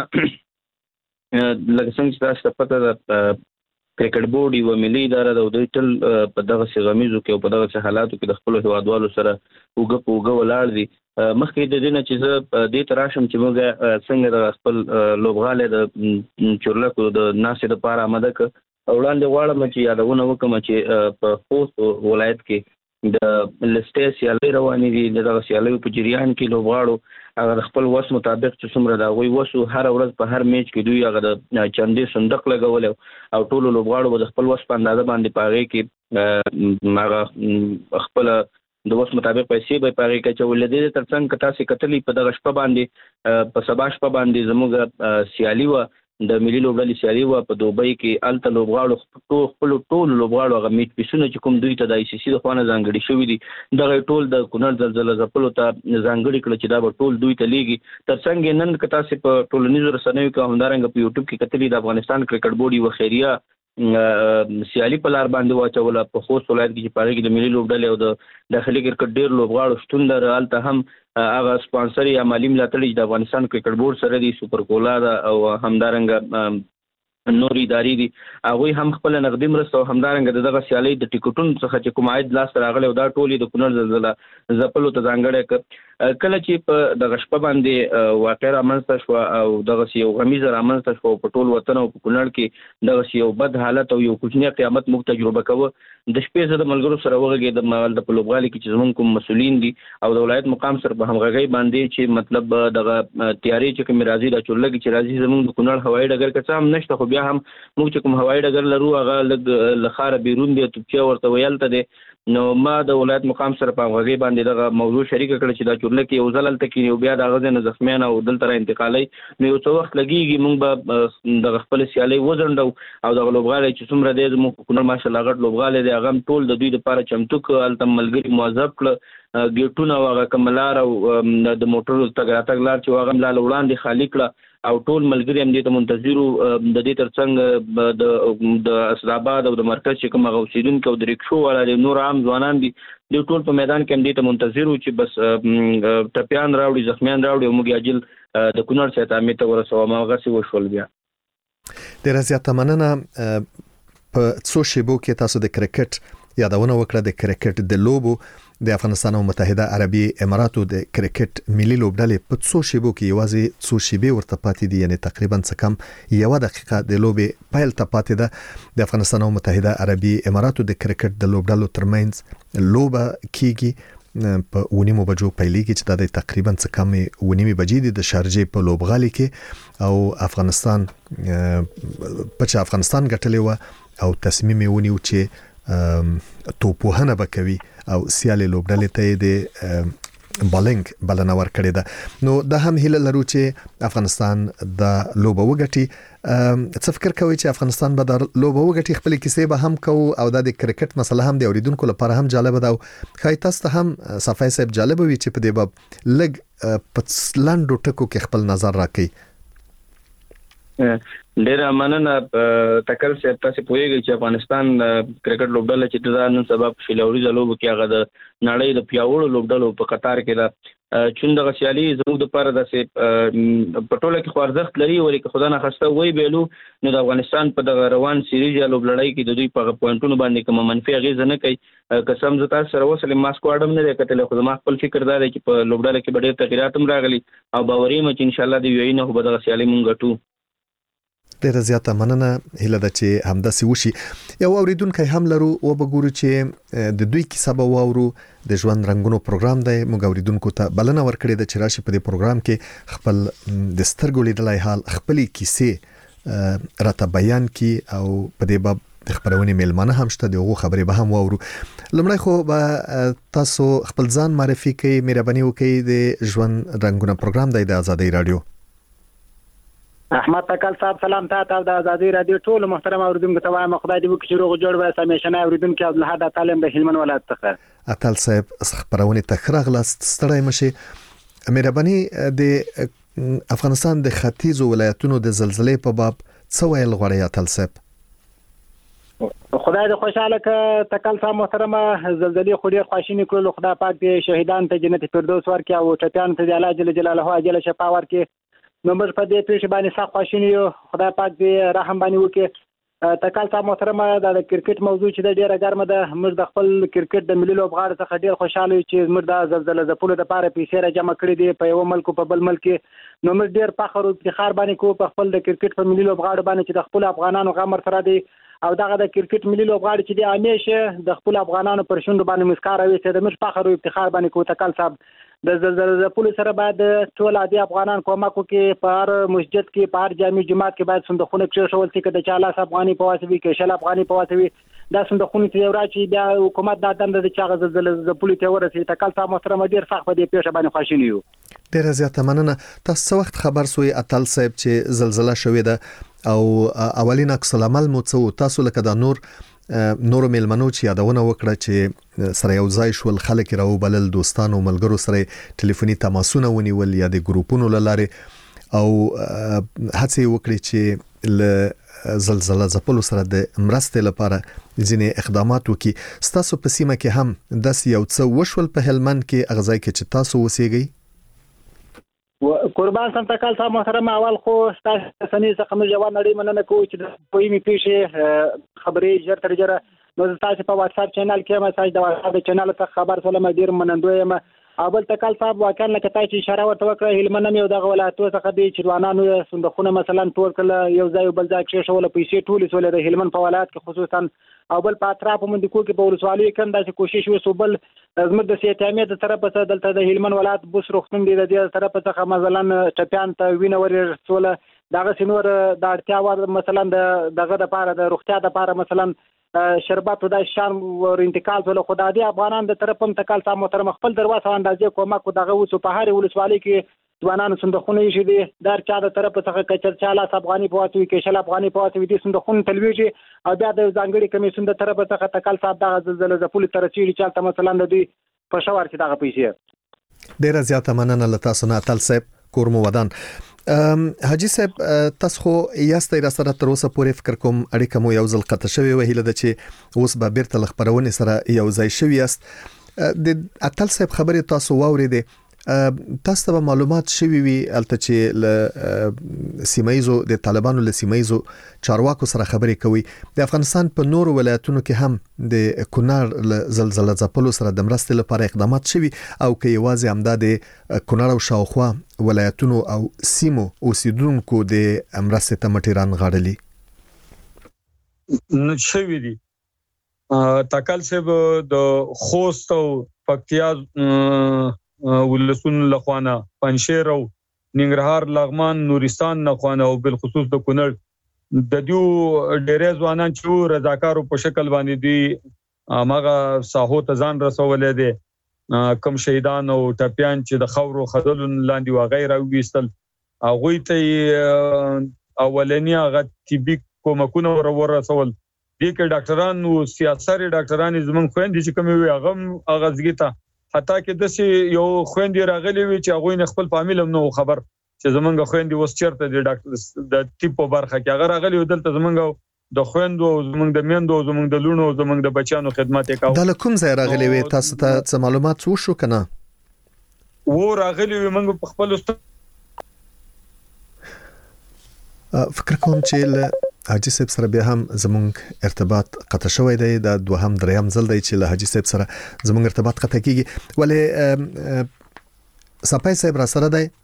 لکه څنګه چې تاسو ته پته ده کرکټ بورډ یو ملي اداره ده او دوی تل په دغه غمیزو کې او په دغه حالاتو کې د خپل هیوادوالو سره وګ ولاړ دي. مخکې د دې نه چې زه دې تراشم چې موږ څنګه د خپل لوبغاله د چورلکو د ناسې لپاره آماده ک وړاندې غواړم چې یادونه وکم چې په خوست ولایت کې د لسټې سیالۍ روانې دي. دغه سیالۍ په جریان کې لوبغاړو هغه خپل وس مطابق چې څومره دا غوي وسو هر ورځ په هر میچ کې دوی هغه د چندې صندوق لګول او ټول لوبغاړو د خپل وس په اندازه باندې پاره کې هغه خپل د وس مطابق پیسې به پاره کې چې ولدي ترڅنګ تاسو کتلې په دغه شپه باندې په سبا شپه باندې زموږ سیالي و د ملي لوبډلې سیالي و په دوبۍ کې الته لوبغاړو خپل ټول لوبغاړو هغه میچ پیسونه چې کوم دوی ته د ICC د خوانه ځانګړي شوی دي دغه ټول د کونړ زلزلې زپلو ته ځانګړي کړ چې دا به ټول دوی ته لیږي. ترڅنګ نن کتا سي په ټولنیزو رسنیو کې همدارنګ په یوټیوب کې کتلې د افغانستان کرکټ بورډ یو خیریه سیالي په لار باندې واچول په خوست ولایت کې چې پاره کې د ملي لوبډلې او د داخلي کرکټ ډېر لوبغاړو شتون لري. الته هم هغه سپانسر یا مالی ملاتړ د افغانستان کرکټ بورډ سره دی سپر کولا او همدارنګ نور ادارې دي هغه هم خپل نقدي مرسته او همدارنګ دغه سیالي د ټیکټونو څخه چې کوم عاید لاس راغلی او دا ټولې د کونړ زلزلې زپلو ته ځانګړې کله چې په دغه شپه باندې واقع رامنځته شو او دغه یو غمیزه رامنځته شو په ټول وطن او په کونړ کې دغه یو بد حالت او یو کوچنی قیامت موږ تجربه کوو. د شپې زده ملګرو سره وغږې د مال د لوبغالي کې چې زموږ کوم مسولین دي او د ولایت مقام سره په همغږي باندې چې مطلب دغه تیاری چې کوم راځي د چورلګي چې راځي زموږ د کونړ هوایي ډګر کې هم نشته خو بیا هم موږ چې کوم هوایي ډګر لرو هغه لخاره بیرون دی ته ورته ویلته دي. نو ما د ولایت مقام سره په همغږي باندې دغه موضوع شریک کړ چې دا چورلګي یو ځل تکي یو بیا دغه نه زخمیان او دلته را انتقالي نو یو څو وخت لګيږي موږ به د خپل سیالي وزندو او د لوبغالي چې څومره دی موږ کونړ ماشاءالله غټ لوبغالي دی هغه ټول د دوی لپاره چمتو کړ تل ملګری موظف کړ ګیټونه واغه کملار او د موټرو تګ لار چې واغه ملال وړاندې خالی کړ او ټول ملګری هم دې ته منتظرو د دې ترڅنګ د اسداباد او د مرکز چې کوم غوښیدونکو او د ریکشو والا د نور عام ځوانان دي د ټول په میدان کې هم دې ته منتظرو چې بس ټپيان راوړي زخمیان راوړي او موږ اجل د کونړ څخه امید ته ورسوو ما غسي وشول. بیا ډیره زیاته مننه. په څو شیبو کې تاسو د کرکټ یادونه وکړه. د کرکټ د لوبو د افغانستان او متحده عربي اماراتو د کرکټ ملي لوبډلې په څو شیبو کې یوازې څو شیبې ورته پاتې دي، یعنی تقریبا څه کم یو دقیقه د لوبې پیل ته پاتې ده. د افغانستان او متحده عربي اماراتو د کرکټ د لوبډلو ترمنځ لوبه کیږي په 9 بجو پیلېږي چې د تقریبا څه کم 9 بجې د شارجې په لوبغالي کې او افغانستان ګټلې و او تصمیم یې ونیو چې توپوهنه وکوي او سیالي لوبډلې ته د بالنګ بلنه ورکړې ده. نو د هم هیله لرو چې افغانستان د لوبه وګټي. څه فکر کوي چې افغانستان به د لوبه وګټي؟ خپل کیسې به هم کوو او د کرکټ مسله هم د اوریدونکو لپاره هم جالب ده او خایتاست هم صفای صاحب جالب وي چې په دې باب لګ په لاندو ټکو کې خپل نظر راکړي. ډیر مننه تکل صاحب، تاسو پوهیږئ چې افغانستان کرکټ لوبډله چې د نن سبب شلوري زلوب کې هغه د نړۍ د پیاوړو لوبډلو په قطار کې ده. چون د غسیالي زموږ د پاره د پټوله کې خوارزخت لري، ولې که خدای نه خواسته وای بیلو نو د افغانستان په د روان سیریز یا لوبلړۍ کې د دوی په پوینټونو باندې کوم منفي اغیزه نه کوي. قسم زه تاسو سره وصل ما سکواډم نه کتل، خو ما خپل فکر دا دی چې په لوبډله کې ډېر تغیرات هم راغلي او باوري مې چې ان شاء الله د وی نه به د غسیالي مونږ ګټو. ډیره زیاته مننه، هیله ده چې همداسې وشي. یو اوریدونکو هم لرو او بګورو چې د دوی کیسه به واورو. د ژوند رنگونو پروګرام دی، موږ اوریدونکو ته بلنه ورکړې ده چې راشي په دې پروګرام کې خپل د سترګو لیدلای حال خپل کیسې راته بیان کی او په دې باب د خبرونې میلمانه هم شته، دغه خبرې به هم واورو. لمړی خو به تاسو خپل ځان معرفي کړئ، مهرباني وکړئ. د ژوند رنگونو پروګرام دی د آزادۍ رادیو. احمد تکل صاحب سلام تاسو د آزادۍ رادیو ټول محترم اوریدونکو ته وایم خدای دې وکړي چې روغ جوړ وي. سمیشنه اوریدونکو عبدالحد تعلیم د هلمند ولایت څخه. اتل صاحب خبرونه تخرغلاست ستړی مشي. مهرباني د افغانستان د ختیځو ولایتونو د زلزلې په باب څه ویل غواړي اتل صاحب؟ خدای دې خوشاله ک تکل صاحب محترمه، زلزلې خو ډېر خواشینی کړل. خدای پاک دې شهیدان ته جنت فردوس ورکړي او ټپيان ته الله جل جلاله اجل شفا ورکړي. نو موږ په دې پیښه باندې سخت خواشینی یو. خدای پاک دې رحم باندې وکړي. تکل صاحب محترمه، د کرکټ موضوع چې ډیره ګرمه ده. موږ د خپل کرکټ د ملي لوبغاړو څخه ډیر خوشاله یو چې موږ د زلزلې ځپلو لپاره پیسې را جمع کړې دي په یو ملک په بل ملک. نو موږ ډیر فخر او افتخار باندې کوو په خپل د کرکټ په ملي لوبغاړو باندې چې د خپل افغانانو غمر سره دي او دغه د کرکټ ملي لوبغاړي چې د همیشه د خپل افغانانو پر شونډو باندې مسکا راوي چې د موږ فخر او افتخار باندې کوو. تکل صاحب، د زلزلې ځپلو سره باید ټول عادي افغانان کومک وکړي. په هر مسجد کې، په هر جامع جماعت کې باید صندوقونه کېښول شي، که د 40 افغاني په واسطه وي که 60 افغاني په واسطه وي. دا صندوقونه چې راځي بیا حکومت دا دنده د چاغه زلزلې ځپلو ته ورسي. تکل صاحب محترم، ډیر سخت په دې پیښه باندې خوشاله یو. ډیر زیاته مننه. تاسو وخت خبر سوی اتل صاحب چې زلزلہ شوې ده او اولین عکس العمل مو څه تاسو لکه د نور میلمنو چې یادونه وکړه چې سره یو ځای شول، خلک راو بلل، دوستانو ملګرو سره ټلیفوني تماسونه ونیول یا د ګروپونو لاره او هڅه وکړي چې ل زلزلہ ځپلو سره د مرستې لپاره ځینې اقدامات وکړي. تاسو په سیمه کې هم داس یو څه وشول په هلمند کې اغزای کې چې تاسو وسیږئ؟ قربان سم تکل صاحب محترم، اول خو تاسو سنې څخه موږ جواب نړۍ مننه کوو چې د پویمي پیښې خبرې ژر تر ژره نو تاسو په واتس اپ چینل کې مساج د واتس اپ چینل څخه خبر سره ډیر منندوی یم. اول تکل صاحب واقعا لکه تاسو اشاره ورته وکړه، هلمند مې دغه ولایتو څخه د چروانانو صندوقونه مثلا ټول کله یو ځای بل ځای کې شول، پیسې ټول سولې د هلمند په ولایت کې خصوصا او بل په اطراف باندې کو کې په ولسوالۍ کې داسې کوشش وسو. بل زموږ د سیاتامې د طرف څخه دلته د هلمند ولایت بوس روختون دی د دې طرف څخه مثلا ټپيان ته وینه ورسوله. دغه سینور د اړتیا ور مثلا دغه د پاره د روغتیا د پاره مثلا شربت د شان ور انتقال ول خدای دی افغانان د طرف هم تکل صاحب محترم خپل دروازه اندازې کومک دغه وسو په هر ولسوالۍ کې ځوانانو صندوقونه یې دي در چا د طرف څخه کچر 40 افغاني په واسطه کې 60 افغاني په واسطه دي صندوقونه تلويږي او بیا د ځانګړي کمیسیون د طرف څخه تکل صاحب دغه زلزلې ځپلو ترڅیږي چې مثلا د دوی په شاور کې دغه پیسې. ډیره زیاته مننه لته سنا اتل صاحب کورمو ودان. حاجی صاحب، تاسو خو یاستئ را سره تر اوسه پورې فکر کوم اړیکه مو یو ځل قطع شوی وهیله ده چې اوس به بیرته لخبرونه سره یو ځای شوی است. د اتل صاحب خبره تاسو واوریده، تاسو ته معلومات شوي وي البته چې ل سیمایزو د طالبانو له سیمایزو چارواکو سره خبرې کوي. د افغانستان په نور ولایتونو کې هم د کونړ زلزلہ ځپلو سره د مرستې لپاره اقدامات شوي او کې یوازې همدا د کونړ او شاوخوا ولایتونو او سیمو اوسیدونکو د مرستې ته مټیران غاړلي شوي دي. تکل صاحب د خوست او پکتیا ولسون لخوانه، پنشیر او ننګرهار، لغمان، نورستان لخوانه او بل خصوص د کونړ د دیو ډېرې ځوانان چې رضاکارو په شکل باندې دي هغه ساحو ته ځان رسولې دي کم شهیدان او ټپيان چې د خاورو خدلو لاندې و غیره وېستل هغه ته اولنی هغه طبي کومکونه ورسول دي کې ډاکټران او سیاسي ډاکټران زمون خويندې چې کوم وي هغه ځګیته حتی کې د یو خويندې راغلي وي چې هغه نه خپل فامیل هم نو خبر چې زمونږ خويندې وس چیرته د ډاکټر د ټیپ په برخه کې هغه راغلي دلته زمونږ د خويندو زمونږ د میندو زمونږ د لونو زمونږ د بچانو خدمت وکاو د کوم ځای راغلي وي تاسو ته څه معلومات وشو کنه و راغلي وي موږ په خپل فکر کوم چې حاجی صاحب سره بیا هم زمونږ ارتباط قطع شوی دی د دوهم دریم ځل دی چې له حاجی صاحب سره زمونږ ارتباط قطع کیږي ولې صفای صاحب را سره دی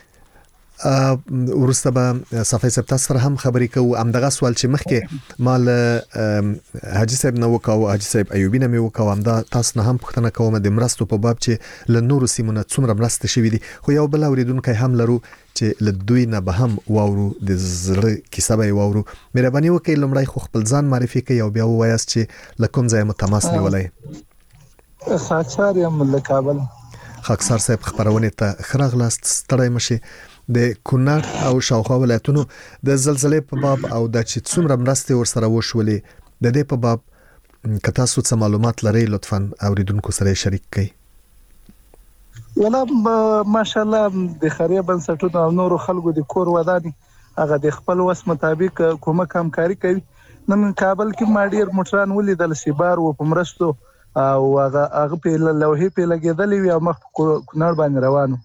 ورسته به صفای صاحب تاسو سره هم خبرې کوو همدغه سوال چې مخکې مال حاجی صاحب نو وکاو حاجی صاحب ایوبی نه مې وکاو همدا تاسو نه هم پوښتنه کوم د مرستو په باب چې له نورو سیمونو څومره مرسته شوې دي خو یو بل اوریدونکو هم لرو چې له دوی نه به هم واورو د زړه کیسه به واورو مهرباني وکړئ لمړی خو خپل ځان معرفي کړئ او بیا ووایاست چې له کوم ځای متماس نیولای خاکسار یم له کابل خاکسار صاحب خبرونه ته خراغلاست ستړی مشي د کونړ او شاوخوا ولایتونو د زلزلې په باب او د چې څومره مرستې ورسره وشولې د دې په باب که تاسو څه معلومات لرئ لطفاً اوریدونکو سره شریک کړئ ولا ماشاءالله د خیریه بنسټونو او نورو خلکو د کور وداني هغه د خپل وس مطابق کومه همکاري کوي نن کابل کې ما ډیر موټران ولیدل سیبار و په مرستو او هغه په لوحې په لګیدلې وي او مخ کونړ باندې روانو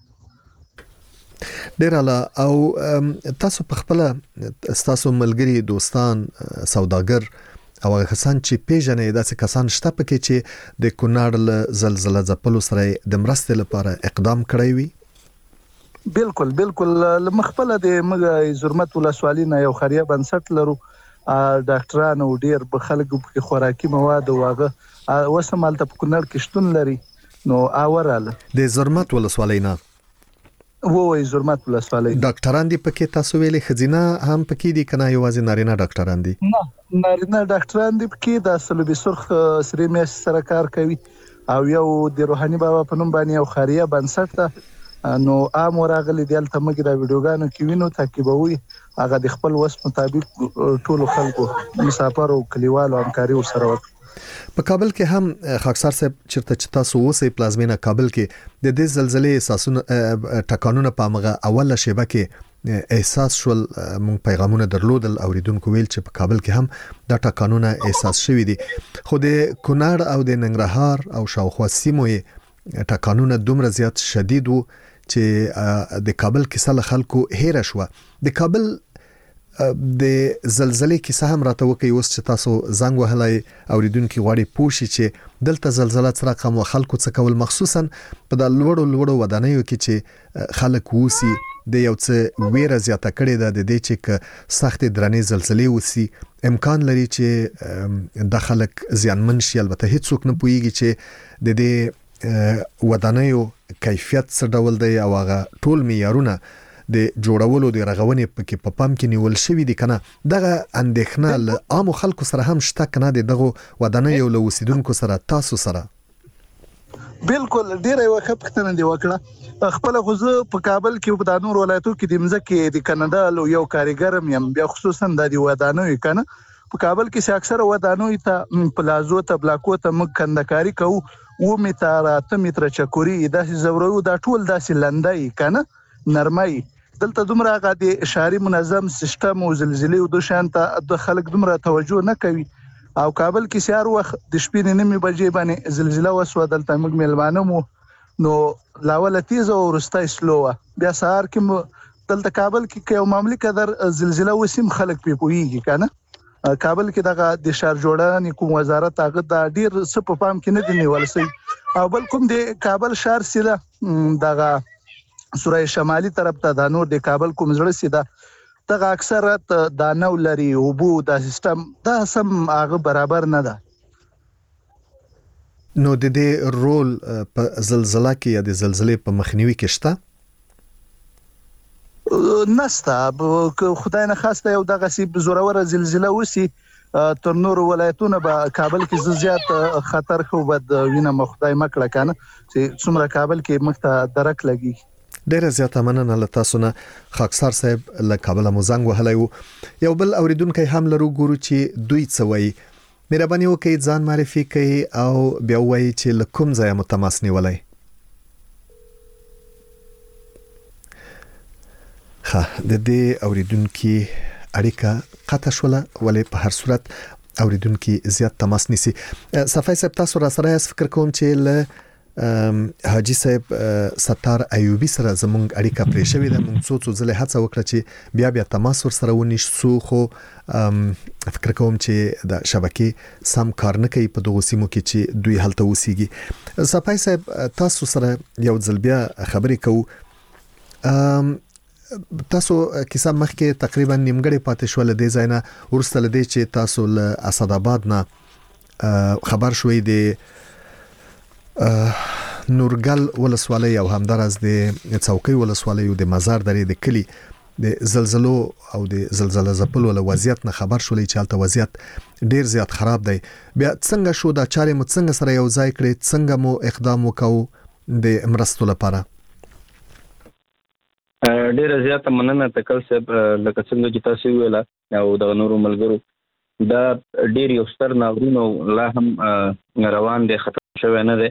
ډیر اعلی او تاسو په خپل تاسو ملګری دوستان سوداګر او کسان چې پیژنې داسې کسان شته پکې چې د کونړ زلزلې ځپلو سره د مرستې لپاره اقدام کړی وي بالکل مخبل د زرمت ولسوالینا یو خیریه بنسټ لرو ډاکټران او ډیر خلک په خوراکي مواد او هغه وسمال ته کونړ کې شتون لري نو اوراله د زرمت ولسوالینا وای زرمت ولسوالۍ ډاکټران دي پکې تاسو ویلې خزینه هم پکې دي کنه یوازې نارینه ډاکټران دي نه نارینه ډاکټران دي پکې د صلیبي سرخ سری میش سره کار کوي او یو د روحاني بابا په نوم باندې یو خیریه بنسټ نو عام ورغلي دلته موږ د ویډیوګانو کې وینو تعقیبوي هغه د خپل وس مطابق ټول خلکو مسافر او کلیوالو همکاري سره وکړي په کابل کې هم خاکسار صاحب چرته چې تاسو اوسې پلازمینه کابل کې د دې زلزلې اساسونه ټکانونه په مغه اوله شیبه کې احساس شول مونږ پیغامونه درلودل اوریدونکو ویل چې په کابل کې هم دا ټکانونه احساس شوي دي خو د کونړ او د ننګرهار او شاوخوا سیمو ټکانونه دومره زیات شدید وو چې د کابل کې سل خلکو هیر شو د کابل د زلزلې کیسه هم راته وکي اوس چې تاسو زنګ وهلای اوریدونکو غواړي پوښي چې دلته زلزلہ سره کوم خلکو څه کول مخصوصا په د لوړو ودانیو کې چې خلک ووسی د یو څه ویره زیاته کړي د دې چې سخت درنې زلزلې وسی امکان لري چې د خلک زیانمن شي البته هیڅ څوک نه پوهیږي چې د دې ودانیو کیفیت څه ډول دی او هغه ټول معیارونه د جوړولو د رغونې په پام کې نیول شوی دي کنه دغه اندېښنه له عام خلکو سره هم شته کنه دغه ودانیو له وسیدونکو سره تاسو سره بالکل ډیره وخت پښتنه دی وکړه خپل غوزه په کابل کې په دانور ولایتو کې د مزکه د کاناډا یو کاریګرم یم بیا خصوصا د ودانیو کنه په کابل کې اکثره ودانیو ته پلازو ته بلاکو ته مګ کندکاری کوو و متر 8 متر چکوري داسې زورو دا ټول داسې لندای کنه نرمای دلته دومره غادي اشاري منظم سیستم او زلزلې او د شانته د خلک دومره توجه نه کوي او کابل کې سیار وخت د شپې نیمه بجې باندې زلزلہ وسو دلته موږ ملمانه مو نو لاول تیز او ورستای سلوه بیا سهار کې دلته کابل کې یو معمولی قدر زلزلہ وسیم خلک پیپويږي کنه کابل کې دغه د شهر جوړونې کوم وزارت هغه د ډیر سپ پام کې نه دی نیول سي او بل کوم د کابل شهر سره دغه سورای شمالي طرف ته د نور د کابل کوم ځړ سیده دغه اکثرت د نو لري او بو د سیستم دا سم هغه برابر نه ده نو د دې رول په زلزلہ کې یا د زلزلې په مخنیوي کې شته نستا خدای نه خواسته یو دغه سی زورور زلزلہ وسی تر نور ولایتونو به کابل کې زیات خطر خو بد وینه مخدای مکړه کنه چې څومره کابل کې مخته درک لګي. ډیره زیاته مننه له تاسو نه خاکسار صاحب له کابل مو زنګ وهلی وو. یو بل اوریدونکو هم لرو ګورو چې دوی څه وایي. مهرباني وکړئ ځان معرفي کړئ او بیا وایي چې له کوم ځایه مو تماس نیولی. د دې اوریدونکو اړیکه قطع شوله ولې په هر صورت اوریدونکو زیات تماس نیسي. صفای صاحب تاسو را سره فکر کوم چې له حاجی صاحب ستار ایوبی سره زمونږ اړیکه پرې شوې ده. موږ څو ځله هڅه وکړه چې بیا تماس ور سره ونیسو خو فکر کوم چې د شبکې سم کار نه کوي په دغه سیمو کې چې دوی هلته اوسېږي. صفای صاحب تاسو سره یو ځل بیا خبرې کوو. تاسو کیسه مخکې تقریبا نیمګړې پاتې شو لدې ځای نه ورسته لدې چې تاسو له اسداباد نه خبر شوي د نورګل ولسوالۍ او همدارس د څوکۍ ولسوالۍ او د مزار درې د کلی د زلزلو او د زلزلې ځپلو له وضعیت نه خبر شولې چې الته وضعیت ډیر زیات خراب دی. بیا څنګه شو دا چارې مو څنګه سره یو ځای کړې، څنګه مو اقدام وکاو د مرستو لپاره؟ ډیره زیاته مننه تکل صاحب. لکه څنګه چې تاسو ویلا او د نورو ملګرو دا ډیر یو ستر ناورین او لا هم روان دي، ختم شوی نه دی.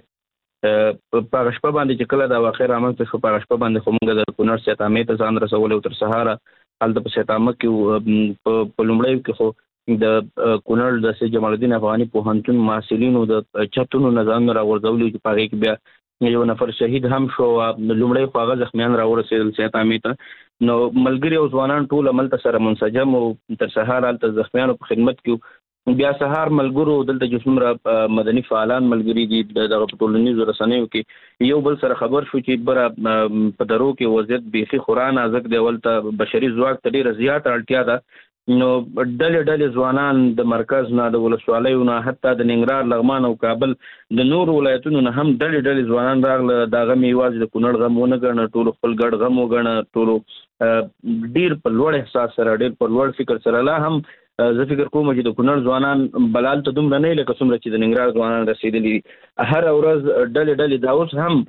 په شپه باندې چې کله دا واقع رامنځته شو په شپه باندې کومه د کونړ سیتامې ته ځان رسول او تر سهار هلته په سیتامه کې په لومړی کې خو د کونړ د سید جمال الدین افغاني پوهنتون محصلینو د چتونو نظام راوړل چې په کې بیا یو نفر شهید هم شو. لومړی خو هغه زخمیان راورسېدل سیتامې ته. نو ملګری او ځوانان ټول عمل سره منسجم او تر سهار هلته زخمیانو په خدمت کې بیا سهار ملګرو دلته چې څومره مدني فعالان ملګري دي دغه ټولنیزو رسنیو کې یو بل سره خبر شو چې بره په درو کې وضعیت بیخي خوران ازک دی، ولته بشري ځواک ته ډیره زیاته اړتیا ده. نو ډلې ځوانان د مرکز نه د ولسوالیو نه حتی د ننګرهار، لغمان او کابل د نور ولایتونو نه هم ډلې ځوانان راغله. دا غم یوازې د کونړ غم ونه ګڼه، ټول خپل ګډ غم وګڼه، ټول ډیر په لوړ احساس سره، ډیر په لوړ فکر سره. لا هم زه فکر کوم چې د کونړ ځوانان بلال ته دومره نه لکه څومره چې د ننګرهار ځوانان رسیدلي دي. هر ورځ ډلې دا اوس هم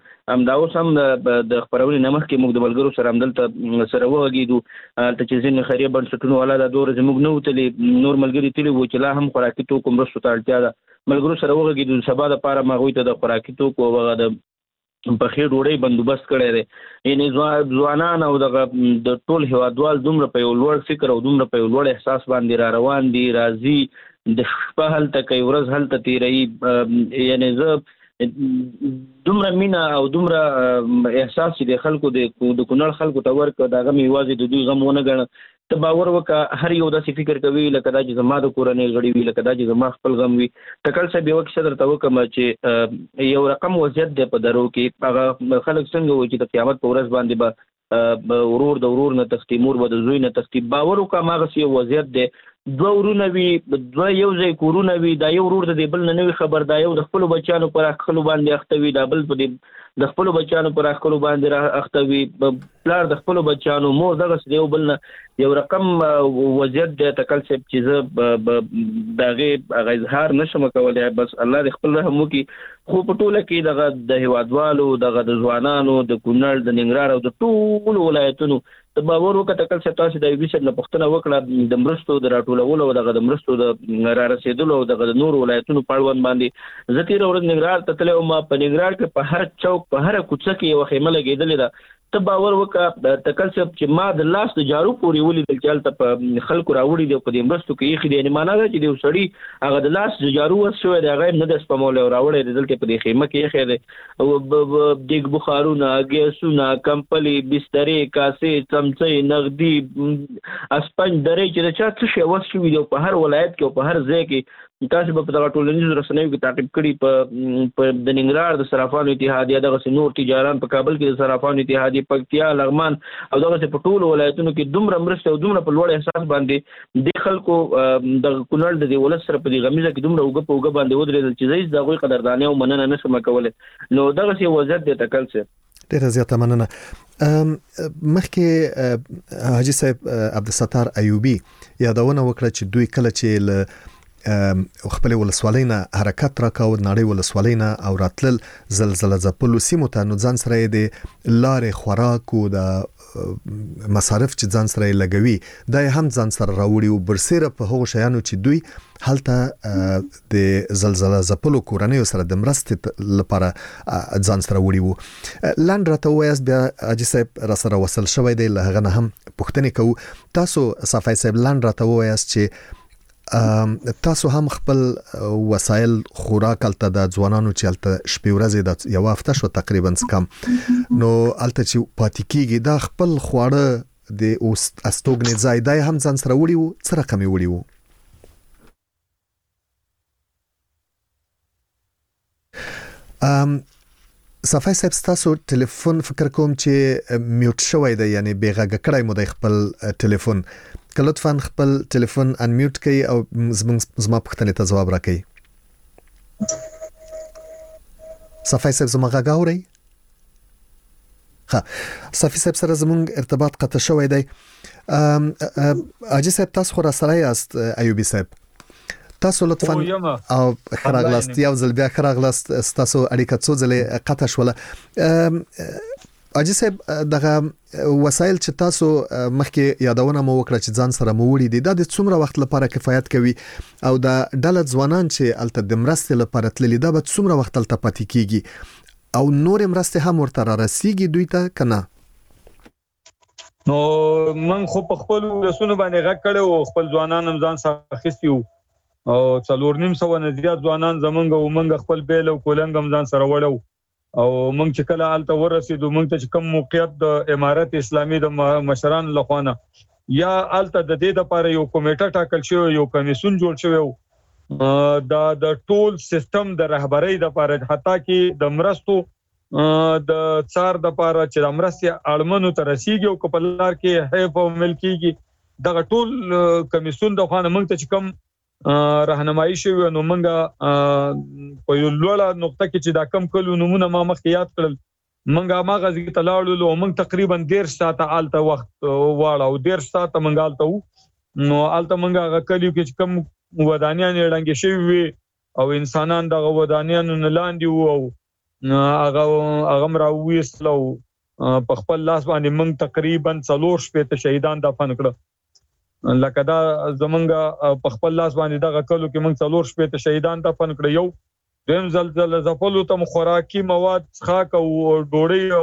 د خبرونې نمخ کې موږ د ملګرو سره همدلته سره وغږېدو ته چې ځینې خیریه بنسټونو والا دا دوه ورځې موږ نه وتلي، نور ملګري تللي وو چې لا هم خوراکي توکو مرستو ته اړتیا ده. ملګرو سره وغږېدو سبا دپاره ما هغوی ته د خوراکي توکو هغه د پخې ډوډۍ بندوبست کړی دی. یعنې ځوانان او د ټول هیوادوال دومره په یو لوړ فکر او دومره په یو لوړ احساس باندې را روان دي، راځي د شپه هلته کوي، ورځ هلته تېروي. یعنې زه دومره مینه او دومره احساس چې د خلکو د کونړ خلکو ته ورکړه دا غم یوازې د دوی غم ونه ګڼه. ته باور وکړه هر یو داسې فکر کوي لکه دا چې زما د کورنۍ غړي وي، لکه دا چې زما خپل غم وي. ټکل صاحب یوه کیسه درته وکړم چې یو رقم وضعیت دی په درو کې. هغه خلک څنګه وایي چې د قیامت په ورځ باندې به ورور د ورور نه تښتي، مور به د زوی نه تښتي. باور وکړه هماغسې یو وضعیت دی. دوه ورونه وي، دوه یو ځای کورونه وي، دا یو ورور د دې بل نه وي خبر، دا یو د خپلو بچیانو پر اخښلو باندې اخته وي، دا بل د خپلو بچیانو پر اخښلو باندې اخته وي، پلار د خپلو بچیانو، مور دغسې د یو بل نه یو رقم وضعیت دی ټکل صاحب چې زه د هغې اظهار نشم کولی. بس الله دې خپل رحم وکړي. خو په ټوله کې دغه د هیوادوالو، دغه د ځوانانو، د کونړ، د ننګرهار او د ټولو ولایتونو ته باور وکړه ټکل صاحب تاسو د ایوبي صاحب نه پوښتنه وکړه د مرستو د راټولولو او دغه د مرستو د را رسېدلو او دغه د نورو ولایتونو په اړوند باندې. زه تېره ورځ ننګرهار ته تللی وم. په ننګرهار کې په هر چوک، په هره کوڅه کې یوه خیمه لګېدلې ده. ته باور وکړه ټکل صاحب چې ما د لاس د جارو پورې ولیدل چې هلته په خلکو راوړي دي او په دې مرستو کې ایښي دي. یعنې معنا ده چې د یو سړي هغه د لاس د جارو وس شوی دی، هغه یې نه ده سپمولی او راوړی دی دلته په دې خیمه کې ایښی دی. دیګ بخارونه، ګیسونه، کمپلې، بسترې، کاسې، څمڅۍ، نغدي، اسپنج، درې چې د چا څه شی وس شوي دي او په هر ولایت کې او په هر ځای کې تاسو به په دغه ټولنیزو رسنیو کې تعقیب کړي. په د ننګرهار د صرافانو اتحادیه، دغسې نور تجاران په کابل کې د صرافانو اتحادیه، پکتیا، لغمان او دغسې په ټولو ولایتونو کې دومره مرسته او دومره په لوړ احساس باندې د خلکو د کونړ د دې ولس سره په دې غمیزه کې دومره اوږه په اوږه باندې ودرېدل چې زه هېڅ د هغوی قدرداني او مننه نشم کولی. نو دغسې یو وضعیت دی ټکل صاحب. ډیره زیاته مننه. مخکې حاجي صاحب عبدالستار ایوبي یادونه وکړه چې دوی کله چې خپل ولسوالۍ نه حرکت راکاو نړۍ ولسوالۍ نه او راتلل زلزلہ ځپلو سیمو ته نو ځان سره د لارې خوراک او د مصارف چې ځان سره لګوي دا هم ځان سره راوړي او برسره په هغو شیانو چې دوی هلته د زلزلہ ځپلو کورنۍ سره د مرستې لپاره ځان سره وړي وو لاند راته وایي بیا اجي صاحب را سره وصل شوی دی له هغه نه هم پوښتنه کوو تاسو صفای صاحب لاند راته وایي چې تاسو هم خپل وسایل خوراک الته د ځوانانو چې الته شپې ورځې د یو هفته شو تقریبا کم نو الته چې پاتې کیږي دا خپل خواړه د استوګنې ځای دی هم ځان سره وړي وو څه رقم یې وړي وو صفای صاحب تاسو ټلیفون فکر کوم چې میوټ شوی دی یعنی بیغږ کړای مو د خپل ټلیفون که لطفاً خپل ټلیفون ان میوټ کړئ او زما پوښتنې ته جواب راکړئ صفای صاحب زما غږ اورئ ها صفای صاحب سره زموږ ارتباط قطع شوی دی اجي صاحب تاسو خو را سره یاست ایوبي صاحب تاسو لطفاً او خراغلاست یو ځل بیا خراغلاست تاسو اړیکه څو ځله قطع شوله اجي صاحب دغه وسایل چې تاسو مخکې یادونه مو وکړه چې ځان سره مو وړي دي دا د څومره وخت لپاره کفایت کوي او د ډله ځوانان چې الته د مرستې لپاره تللي دا به څومره وخت الته پاتې کیږي او نور مرستې هم ورته را رسیږي دوی ته کنه نو من خو په خپل رسونه باندې غږ کړو خپل ځوانان هم ځان سره اخیستي او 4.5 نه زیات ځوانان زمونږ او منګ خپل بیل او کولنګ هم ځان سره وړو او موږ چې کله الته ورسېدو موږ ته چې کوم موقعیت د امارت اسلامي د مشران لخوانه یا الته د دې لپاره یو کمیټه ټاکل شوی یو کمیسیون جوړ شوی د ټول سیستم د رهبرۍ لپاره حتی کې د مرستو د څار د لپاره چې د مرستې اړمنو ته رسیږي او کپلار کې حیف او ملکیږي د ټول کمیسیون د خوانه موږ ته چې کوم راهنمایي شوی نو منګه په یو لوړه نقطه کې چې دا کم کلو نمونه ما مخکې یاد کړل منګه ما غزي ته لاړو او موږ تقریبا 1.5 ساعته آلته وخت واړه او 1.5 ساعته منګه آلته نو آلته منګه کلیو کې کم ودانیان ډنګ شوی او انسانان دغه ودانیان نه لاندې وو او هغه مراويسلو په خپل لاس باندې موږ تقریبا 4 شپې شهیدان دفن کړل لکه دا زمونږه په خپل لاس باندې دغه کلو کې موږ 4 شپې شهیدان دفن کړ یو دیم زلزلہ ځپلو ته خوراکي مواد خاک او ډوړی او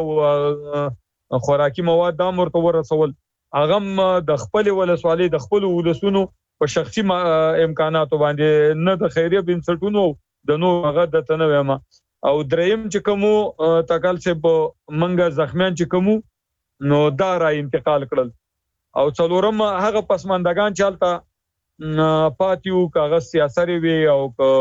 خوراکي مواد د مرته ورسول اغم د خپل ولسوالۍ د خپل ولسونو په شخصي امکاناتو باندې نه د خیریه بنسټونو د نو هغه د تنویم او دریم چې کومو تکل څه منګه زخمیان چې کومو نو دا را انتقال کړل او څلورم هغه پسماندگان چالتا پاتیو کاغذ سیاسي وی او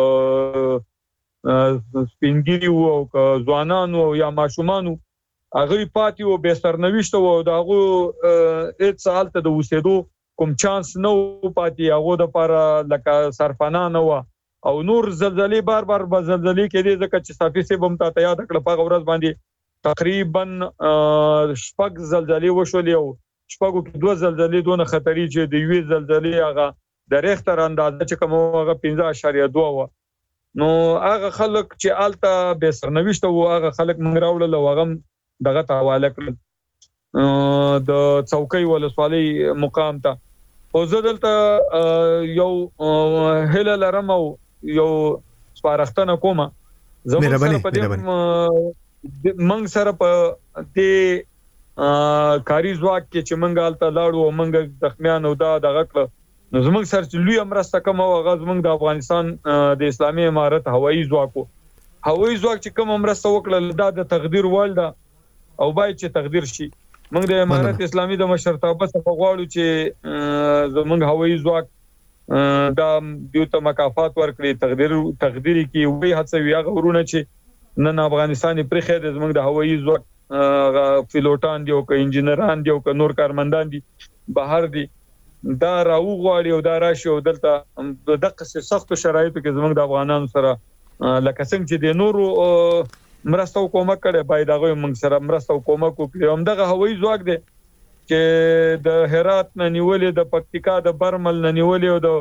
سپینګری او ځوانانو یا ماشومانو هغه پاتیو به سرنوشت او داغو اټ سال ته د وسېدو کوم چانس نو پاتې هغه د لپاره لکه سرفانا نو او نور زلزلې بار زلزلې کې دي ځکه چې صافي سه بم ته یاد کړ په ورځ باندې تقریبا شپږ زلزلې وشولې او شپږو کې 2 زلزلې دونه خطرې چې د یوې زلزلې هغه د ریختر اندازه چې کوم هغه 15.2 و نو هغه خلک چې آلته به سرنوشت او هغه خلک موږ راوړل او هغه دغه حواله کړل د څوکۍ ولسوالۍ مقام ته او زدلته یو هله لرم او یو سپارښتنه کومه زموږ سره په دې منګ سره په دې کاری ځواک کې چې منګ آلته لاړو او منګ زخمیان او دغه کړ نو زموږ سره لوی امرسته کوم او غاز موږ د افغانستان د اسلامي امارت هوایي ځواک چې کوم امرسته وکړل دا د تقدیر والده او باید چې تقدیر شي موږ د امارت اسلامي د مشرتابه څخه غواړو چې زموږ هوایي ځواک دا دیوته مکافات ورکړي تقدیر کې وی هڅوي هغه ورونه چې نن افغانستان پرې خیر زموږ د هوایي ځواک پیلوټان دی او که انجینران دی او که نور کارمندان دي بهر دي دا راو غواړي او دا راشي او دلته دغه سخت شرایطو کې زموږ د افغانانو سره لکه څنګه چې د نورو مرسته کومک کړي باید هغه موږ سره مرسته کومک وکړي هم دغه هوایي ځواک دی چې د هرات نه نیولې د پکتیکا د برمل نه نیولې او د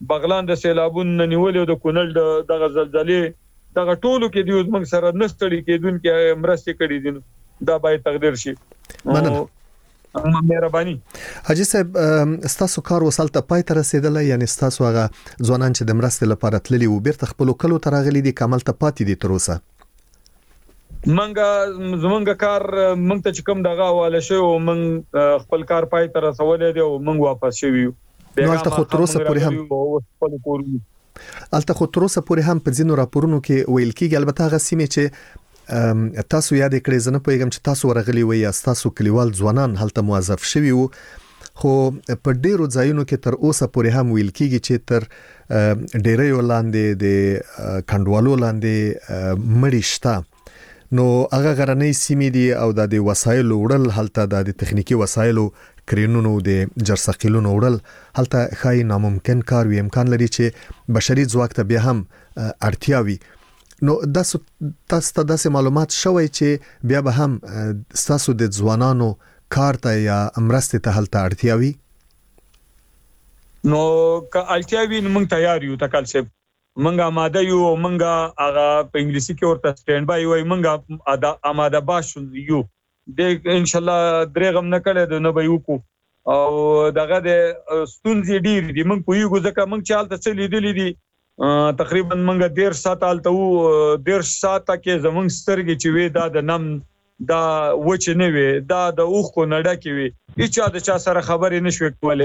بغلان د سیلابونو نیولې د کونړ دغه زلزلې دغه ټولو کې دی موږ سره نستړي کېدونکو مرستې کړې دي دا باید تقدیر شي مهرباني. حاجی صاحب ستاسو کار وصل ته پای ته رسیدلی یعنی ستاسو هغه ځوانان چې د مرستې لپاره تللي وو بیرته خپل کلو ته راغلي دي کمل ته پاتې دي تر اوسه؟ زمونږ کار موږ ته چې کوم دغه حواله شوی او موږ خپل کار پای ته رسولې دی او موږ واپس شوی یو. نو البته خو تر اوسه پورې هم په ځینو راپورونو کې ویل کېږي البته هغه سیمې چې تاسو یاد کړئ زنه پوهیږم چې تاسو ورغلي وي یا تاسو کلیوال ځوانان هلته موظف شوي وو خو په ډیرو ځایونو کې تر اوسه پورې هم ویل کېږي چې تر ډیرې ولاندې د کندوالو لاندې مړی شته نو هغه غرنۍ سیمې دي او د وسایلو وړل هلته د تخنیکی وسایلو کرینونو د جرثقیلونو وړل هلته خای ناممکن کار وي امکان لري چې بشري ځواک ته بیا هم اړتیا وي نو تاسو ته داسې معلومات شوي چې بیا به هم تاسو د ځوانانو کار ته یا مرستې ته هلته اړتیا وي؟ نو که اړتیا وي موږ تیار یو تکل صاحب موږ آماده یو موږ هغه په انګلیسي کې ورته سټینډ بای وای موږ آماده باش یو د ان شاء الله درېغم نه کړه د نه به یو کو او دغه د ستونزې ډیر دي موږ په یو ځکه موږ چالت څه لیدلې دي تقریبا موږ 1.5 ساعت آلته وو 1.5 ساعت کې زمونږ سترګې چې وې دا د نم دا وچ نه وي دا د اوخو نډه کې وي هیڅ د چا سره خبرې نشوي کولای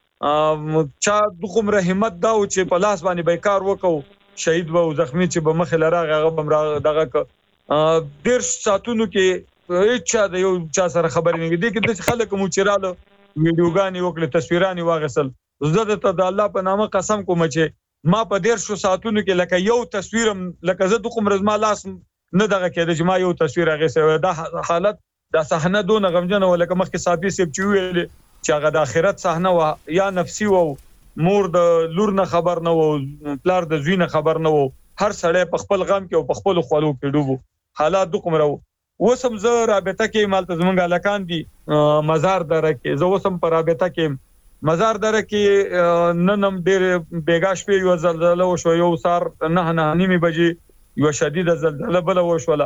چا دغه رحمت دا او چې په لاس باندې بیکار وکاو شهید وو زخمی چې به مخ لراغه غبم دغه 1.5 ساعتونو کې هیڅ د یو چا سره خبرې نه دي کې د خلک مو چیراله ویډیوګانی وکړه تصویرانی واغسل زه ته د الله په نامه قسم کوم چې ما په 1.5 ساعتونو کې لکه یو تصویر لکه زه د کوم رزما لاس نه دغه کېده چې ما یو تصویر هغه سره دا حالت دا صحنه دون غمجن ولکه مخکې صافي سیب چې ویل چې هغه د آخرت صحنه و یا نفسي و مور د لور نه خبر نه و پلار د زوی نه خبر نه و هر سړی په خپل غم کې او په خپل خپلو کې ډوبو حالات دوکم راو وسم زه رابطه کې مالته زمونږ الکان دي مزار دره کې زه وسم پر رابطه کې مزار دره کې ننم ډېر بیګاش په یو زلزلہ وشو یو سار نه نیمه بجې یو شدیده زلزلہ بل وشوله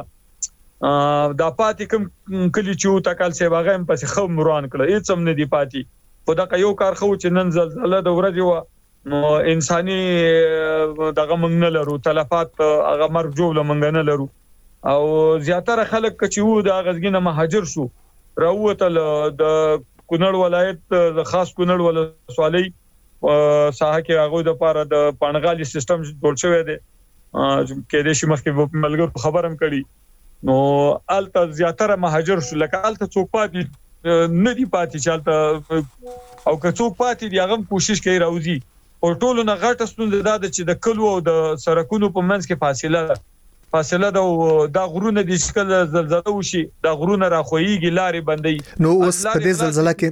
دا پاتې کوم کلی چې تکل سی باغم پس خو مران کړه هیڅ هم نه دی پاتې خدا یو کار خو چې نن زلزلہ د ورځې و انساني دغه موږ نه لرو تلفات هغه مرګ جوړ موږ نه لرو او زیاتره خلک چې وو د غزګینه مهاجر شو راوتل د کونړ ولایت د خاص کونړ ولسوالۍ ساحه کې هغه د پاره د پانغالي سیستم جوړ شوی دی کې د شمخ کې ملګرو خبرم کړي نو الته زیاتره مهاجر شو لکه الته څوک پاتې نه دی پاتې چالت او که څوک پاتې دی هغه کوشش کوي راوځي او ټولو نه غټه ستونزه ده چې د کلو او د سرکونو په منځ کې فاصله دا غرونه د شکل زلزلہ وشي دا غرونه راخويږي لارې بندي نو اوس په دې زلزلہ کې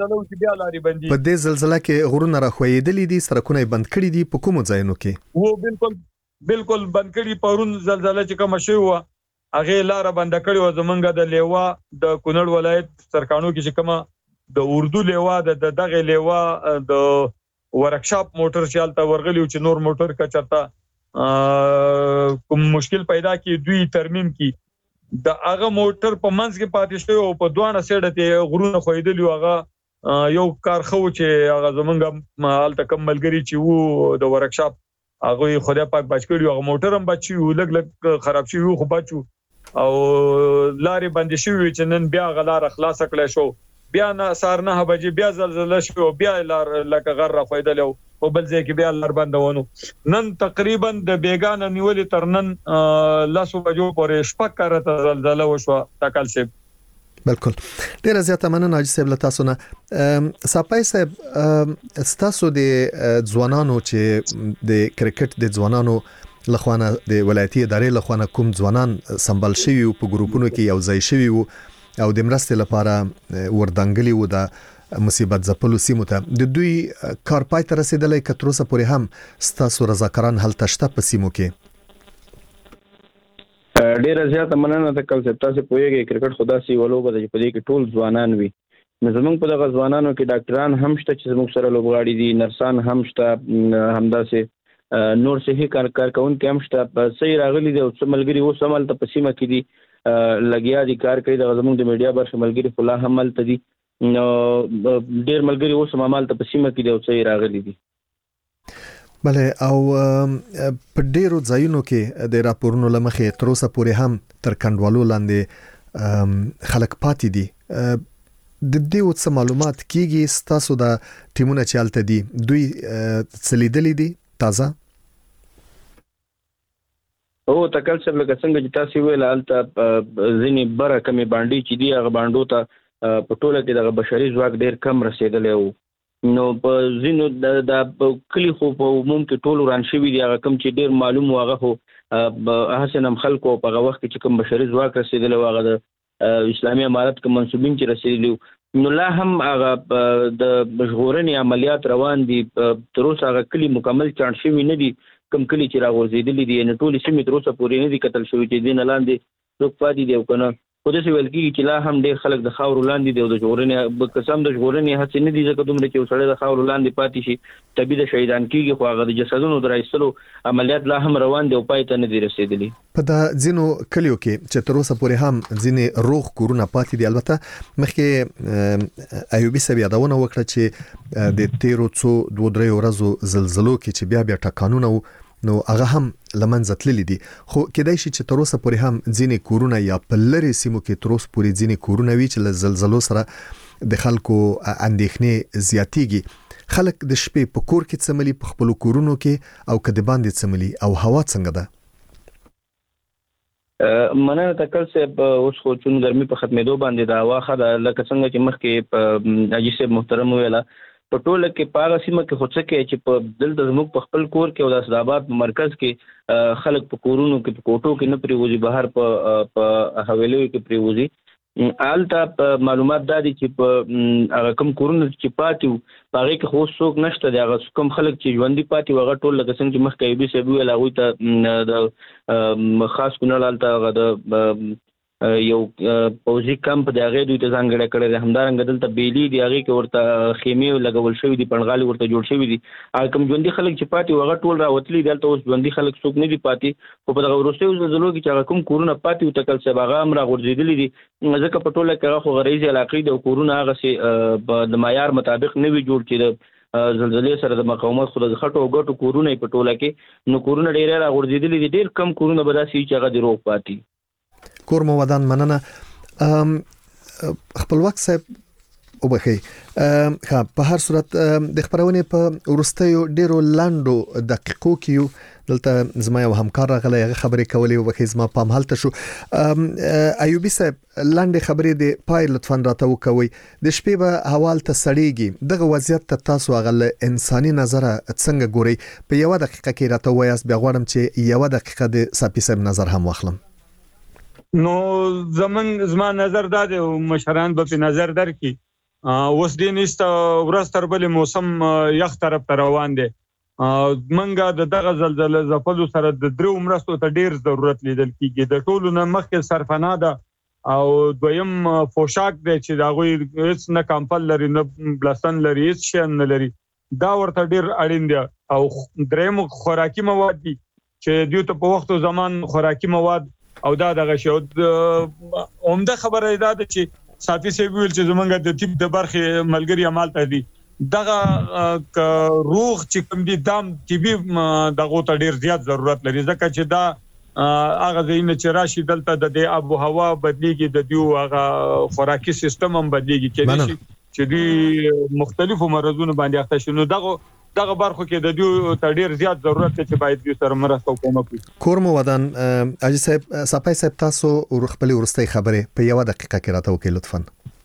غرونه راخويدلې دي سرکونه بند کړي دي په کومو ځایونو کې وو بالکل بند کړي پرون زلزلہ چې کوم شوی و هغه لار بند کړي و زمونږ د لیوا د کونړ ولایت سرکانو کې چې کوم د اردو لیوا د دغه لیوا د ورکشاپ موټر چالت ورغلی چې نور موټر کا چرتا کوم مشکل پیدا کی دوی ترمیم کی د هغه موټر په منځ کې پاتې شوی او په دوانه سیډه ته غرونه خویدلی هغه یو کار خو چې هغه زمونږ مال ته کم ملګری چې وو د ورکشاپ هغه خدای پاک بچ کړی هغه موټر هم بچي لګ خراب شي خو بچو او لارې باندې شوی چې نن بیا غلار خلاص کړل شو بیا نه سار نه بجې بیا زلزلہ شو بیا لار لکه غر را خویدل او بل ځای کې بیا لار بندونو نن تقریبا د بیگانه نیولې ترنن لاسو بجو پورې شپک کارته زلزلہ وشو تکل سی بالکل ډیر زیاته مننه حاجی صاحب تاسو نه صاحب تاسو د ځوانانو چې د کرکټ د ځوانانو لخوانه د ولایتي ادارې لخوانه کوم ځوانان سمبال شوی او په ګروپونو کې یو ځای شوی او د مرستې لپاره وردانګلی و د مصیبت زپلو سیمو ته د دوی کار پای ته رسیدلی کتروسه پورې هم ستاسو رضاکاران هل تشته په سیمو کې ډیر زیات مننه تکل چې تاسو پوهیږئ کرکټ خدا سي ولوبه د پدې کې ټول ځوانان وي زمونږ په دغه ځوانانو کې ډاکټران هم شته چې زموږ سره لوبغاړي دي، نرسان هم شته، همداسې نور صحي کارکونکي هم شته. صحیح راغلي دي او څه ملګري اوس هم هلته په سیمه کې دي لګیا دي کار کوي. دغه زموږ د میډیا برخې ملګري خو لا هم هلته دي، نو ډېر ملګري اوس هم هلته په سیمه کې دي او صحیح راغلي دي. بله، او په ډیرو ځایونو کې د راپورونو لمخې تر اوسه پورې هم تر کنډوالو لاندې خلک پاتې دي. د دې څه معلومات کیږي ستاسو د ټیمونه چې هلته دي دوی څه لیدلي دي تازه؟ او تکل صاحب لکه څنګه چې تاسو ویل هلته ځینې بره کمې بانډې چې دي هغه بانډو ته په ټوله کې دغه بشري ځواک ډېر کم رسېدلی و. نو په ځینو د کلي خو په عموم کې ټول وران شوي دي، هغه کم چې ډېر معلوم و هغه خو هسې هم خلکو په هغه وخت کې چې کوم بشري ځواک رسېدلی و هغه د اسلامي امارت کوم منصوبین چې رسېدلي وو، نو لا هم هغه د ژغورنې عملیات روان دي. تر اوسه هغه کلي مکمل چاڼ شوي نه دي، کوم کلي چې راغورځېدلي دي یعنې ټولې سیمې تر اوسه پورې نه دي کتل شوي چې دې نه لاندې څوک پاتې دي او که نه. خو داسې ویل کېږي چې لا هم ډېر خلک د خاورو لاندې دي او د ژغورنې قسم د ژغورنې هڅې نه دي، ځکه دومره چې یو سړی د خاورو لاندې پاتې شي طبیعي د شهیدان کېږي، خو هغه د جسدونو د راایستلو عملیات لا هم روان دي او پای ته نه دي رسېدلي. په دا ځینو کلیو کې چې تر اوسه پورې هم ځینې روغ کورونه پاتې دي، البته مخکې ایوبي صاحب یادونه وکړه چې د تیرو څو 2-3 ورځو زلزلو کې چې بیا ټکانونه نو هغه هم لمنځه تللي دي، خو کېدای شي چې تر اوسه پورې هم ځینې کورونه یا په لرې سیمو کې تر اوسه پورې ځینې کورونه وي چې له زلزلو سره د خلکو اندېښنې زیاتېږي. خلک د شپې په کور کې څملي، په خپلو کورونو کې او که د باندې څملي، او هوا څنګه ده؟ مننه تکل صاحب، اوس خو چون ګرمي په ختمېدو باندې د هوا ښه ده، لکه څنګه چې مخکې حاجي صاحب محترم ویله په ټوله کې په هغه سیمه کې خو څه کوي چې په دلته زموږ په خپل کور کې او د اسداباد په مرکز کې خلک په کورونو کې په کوټو کې نه پریوزي، بهر په حویلیو کې پریوزي. هلته معلومات دا دي چې په هغه کوم کورونه چې پاتې وو په هغې کې خو اوس څوک نشته دی، هغه کوم خلک چې ژوندي پاتې وو هغه ټول لکه څنګه چې مخکې ایوبي صاحب وویل هغوی ته د خاص کونړ هلته هغه د یو پوځي کمپ دی هغې دوی ته ځانګړی کړی دی. همدارنګه دلته بیلي دي هغې کې ورته خیمې لګول شوي دي، پنډغالي ورته جوړ شوي دي. هغه کوم ژوندي خلک چې پاتې وو هغه ټول راوتلي دي، هلته اوس ژوندي خلک څوک نه دي پاتې، خو په دغه وروستیو زلزلو کې چې هغه کوم کورونه پاتې وو تکل صاحب هغه هم راغورځېدلي دي، ځکه په ټوله کې هغه خو غریزي علاقې دي او کورونه هغسې د معیار مطابق نه وي جوړ چې د زلزلې سره د مقاومت خو د خټو او ګټو کورونه په ټوله کې، نو کورونه ډېر راغورځېدلي دي، ډېر کم کورونه به داسې وي چې هغه د روغ پاتې. کور مو ودان، مننه. خپلواک صاحب وبخي، په هر صورت د خبرونې په ورستیو ډیرو لاندو دقیقو کې دلته زما یو همکار راغلی هغه خبرې کولې وبخي زما پام هلته شو. ایوبي صاحب لاندې خبرې د پای لطفاً راته وکوي. د شپې به حوال ته سړیږي، دغه وضعیت ته تاسو هغه انساني نظره څنګه ګورئ؟ په یو دقیقه کې راته وایاست، بیا غواړم چې یو دقیقه د صافي صاحب نظر هم واخلم. نو زما نظر دا دی، مشران به په نظر درکړي، اوس دې نشته ورځ تر بلې موسم یخ طرف ته روان دی. منګه د دغه زلزلې ځپلو سره د 3 مرستو ته ډیر ضرورت لیدل کیږي. د ټولو نه مخکې سرپناه ده او دویم پوشاک دی چې د هغوی هیڅ نه کمپل لري نه بلستن لري، هیڅ شی نه لري، دا ورته ډیر اړین دی. او دریم خوراکي مواد دي چې دوی ته په وخت او زمان خوراکي مواد او دا دغه شی. عمده خبره دا ده چې صافي صاحب ویل چې زمونږ د طب د برخې ملګري عمالته دي، دغه روغ چې کوم دي دام طبي دغه ته ډیر زیات ضرورت لري، ځکه چې دا هغه ځینې چې راشي دلته د آب او هوا بدلیږي، د دیو هغه خوراکي سیستم هم بدلیږي چې دوی مختلفو مرزونو باندې اخته شي. نو دغه برخو کې د دوی ته ډیر زیات ضرورت دی چې باید دوی سره مرسته وکړي. کور مو ودان. حاجي صاحب، صافي صاحب، تاسو خپل ورستۍ خبرې په یو دقیقه کې راته وکړئ لطفاً.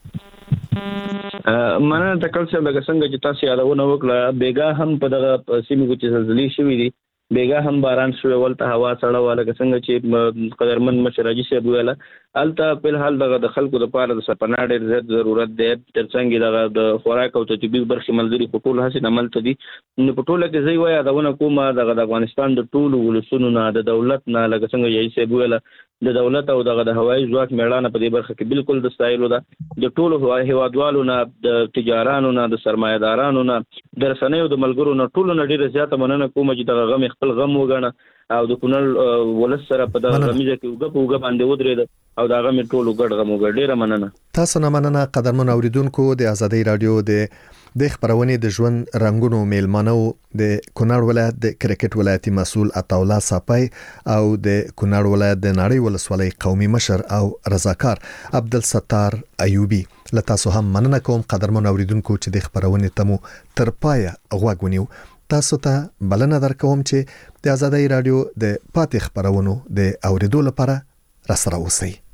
مننه تکل صاحب، لکه څنګه چې تاسو یادونه وکړه، بیګا هم په دغه سیمو کې چې زلزلې شوې دي، بیګا هم باران شوی، ولته هوا سړه وه، لکه څنګه چې قدرمن مشر حاجي صاحب ویله الته په حال د خلکو لپاره د سپناه ډېر زیات ضرورت دی ترڅنګ د خوراک او تطبیق برخې ملګری په ټول حسین عمل ته دي نو په ټوله کې زی وایي دا کومه د افغانستان د ټولو ولسونو نه د دولت نه لکه څنګه یې سیب ویل د دولت او د هوایي ځواک میړانه په دې برخه کې بالکل د ستایلو ده د ټولو هیوادوالو نه د تجارانو نه د سرمایدارانو نه د رسنیو د ملګرو نه ټولو نه ډیره زیاته مننه کوم چې د غم خپل غم وګڼه او د کونړ ولس سره په دغه غمیزه کې وګ باندې ودرېد او دا غم ټولو ګډ غم وګ ډیره مننه تاسو نه مننه قدرمن اوریدونکو د ازادي رادیو د خبرونې د ژوند رنگونو میلمانو د کونړ ولایت د کرکټ ولایتي مسول عطاولا صاپای او د کونړ ولایت د نړۍ ولسوالۍ قومي مشر او رضاکار عبدالستار ایوبی لته سو هم مننه کوم قدرمن اوریدونکو چې د خبرونې تمو تر پای غوږ ونیو تاسو ته بلنه درکوم چې د ازادي رادیو د پاتې خبرونو د اوریدو لپاره را سره اوسئ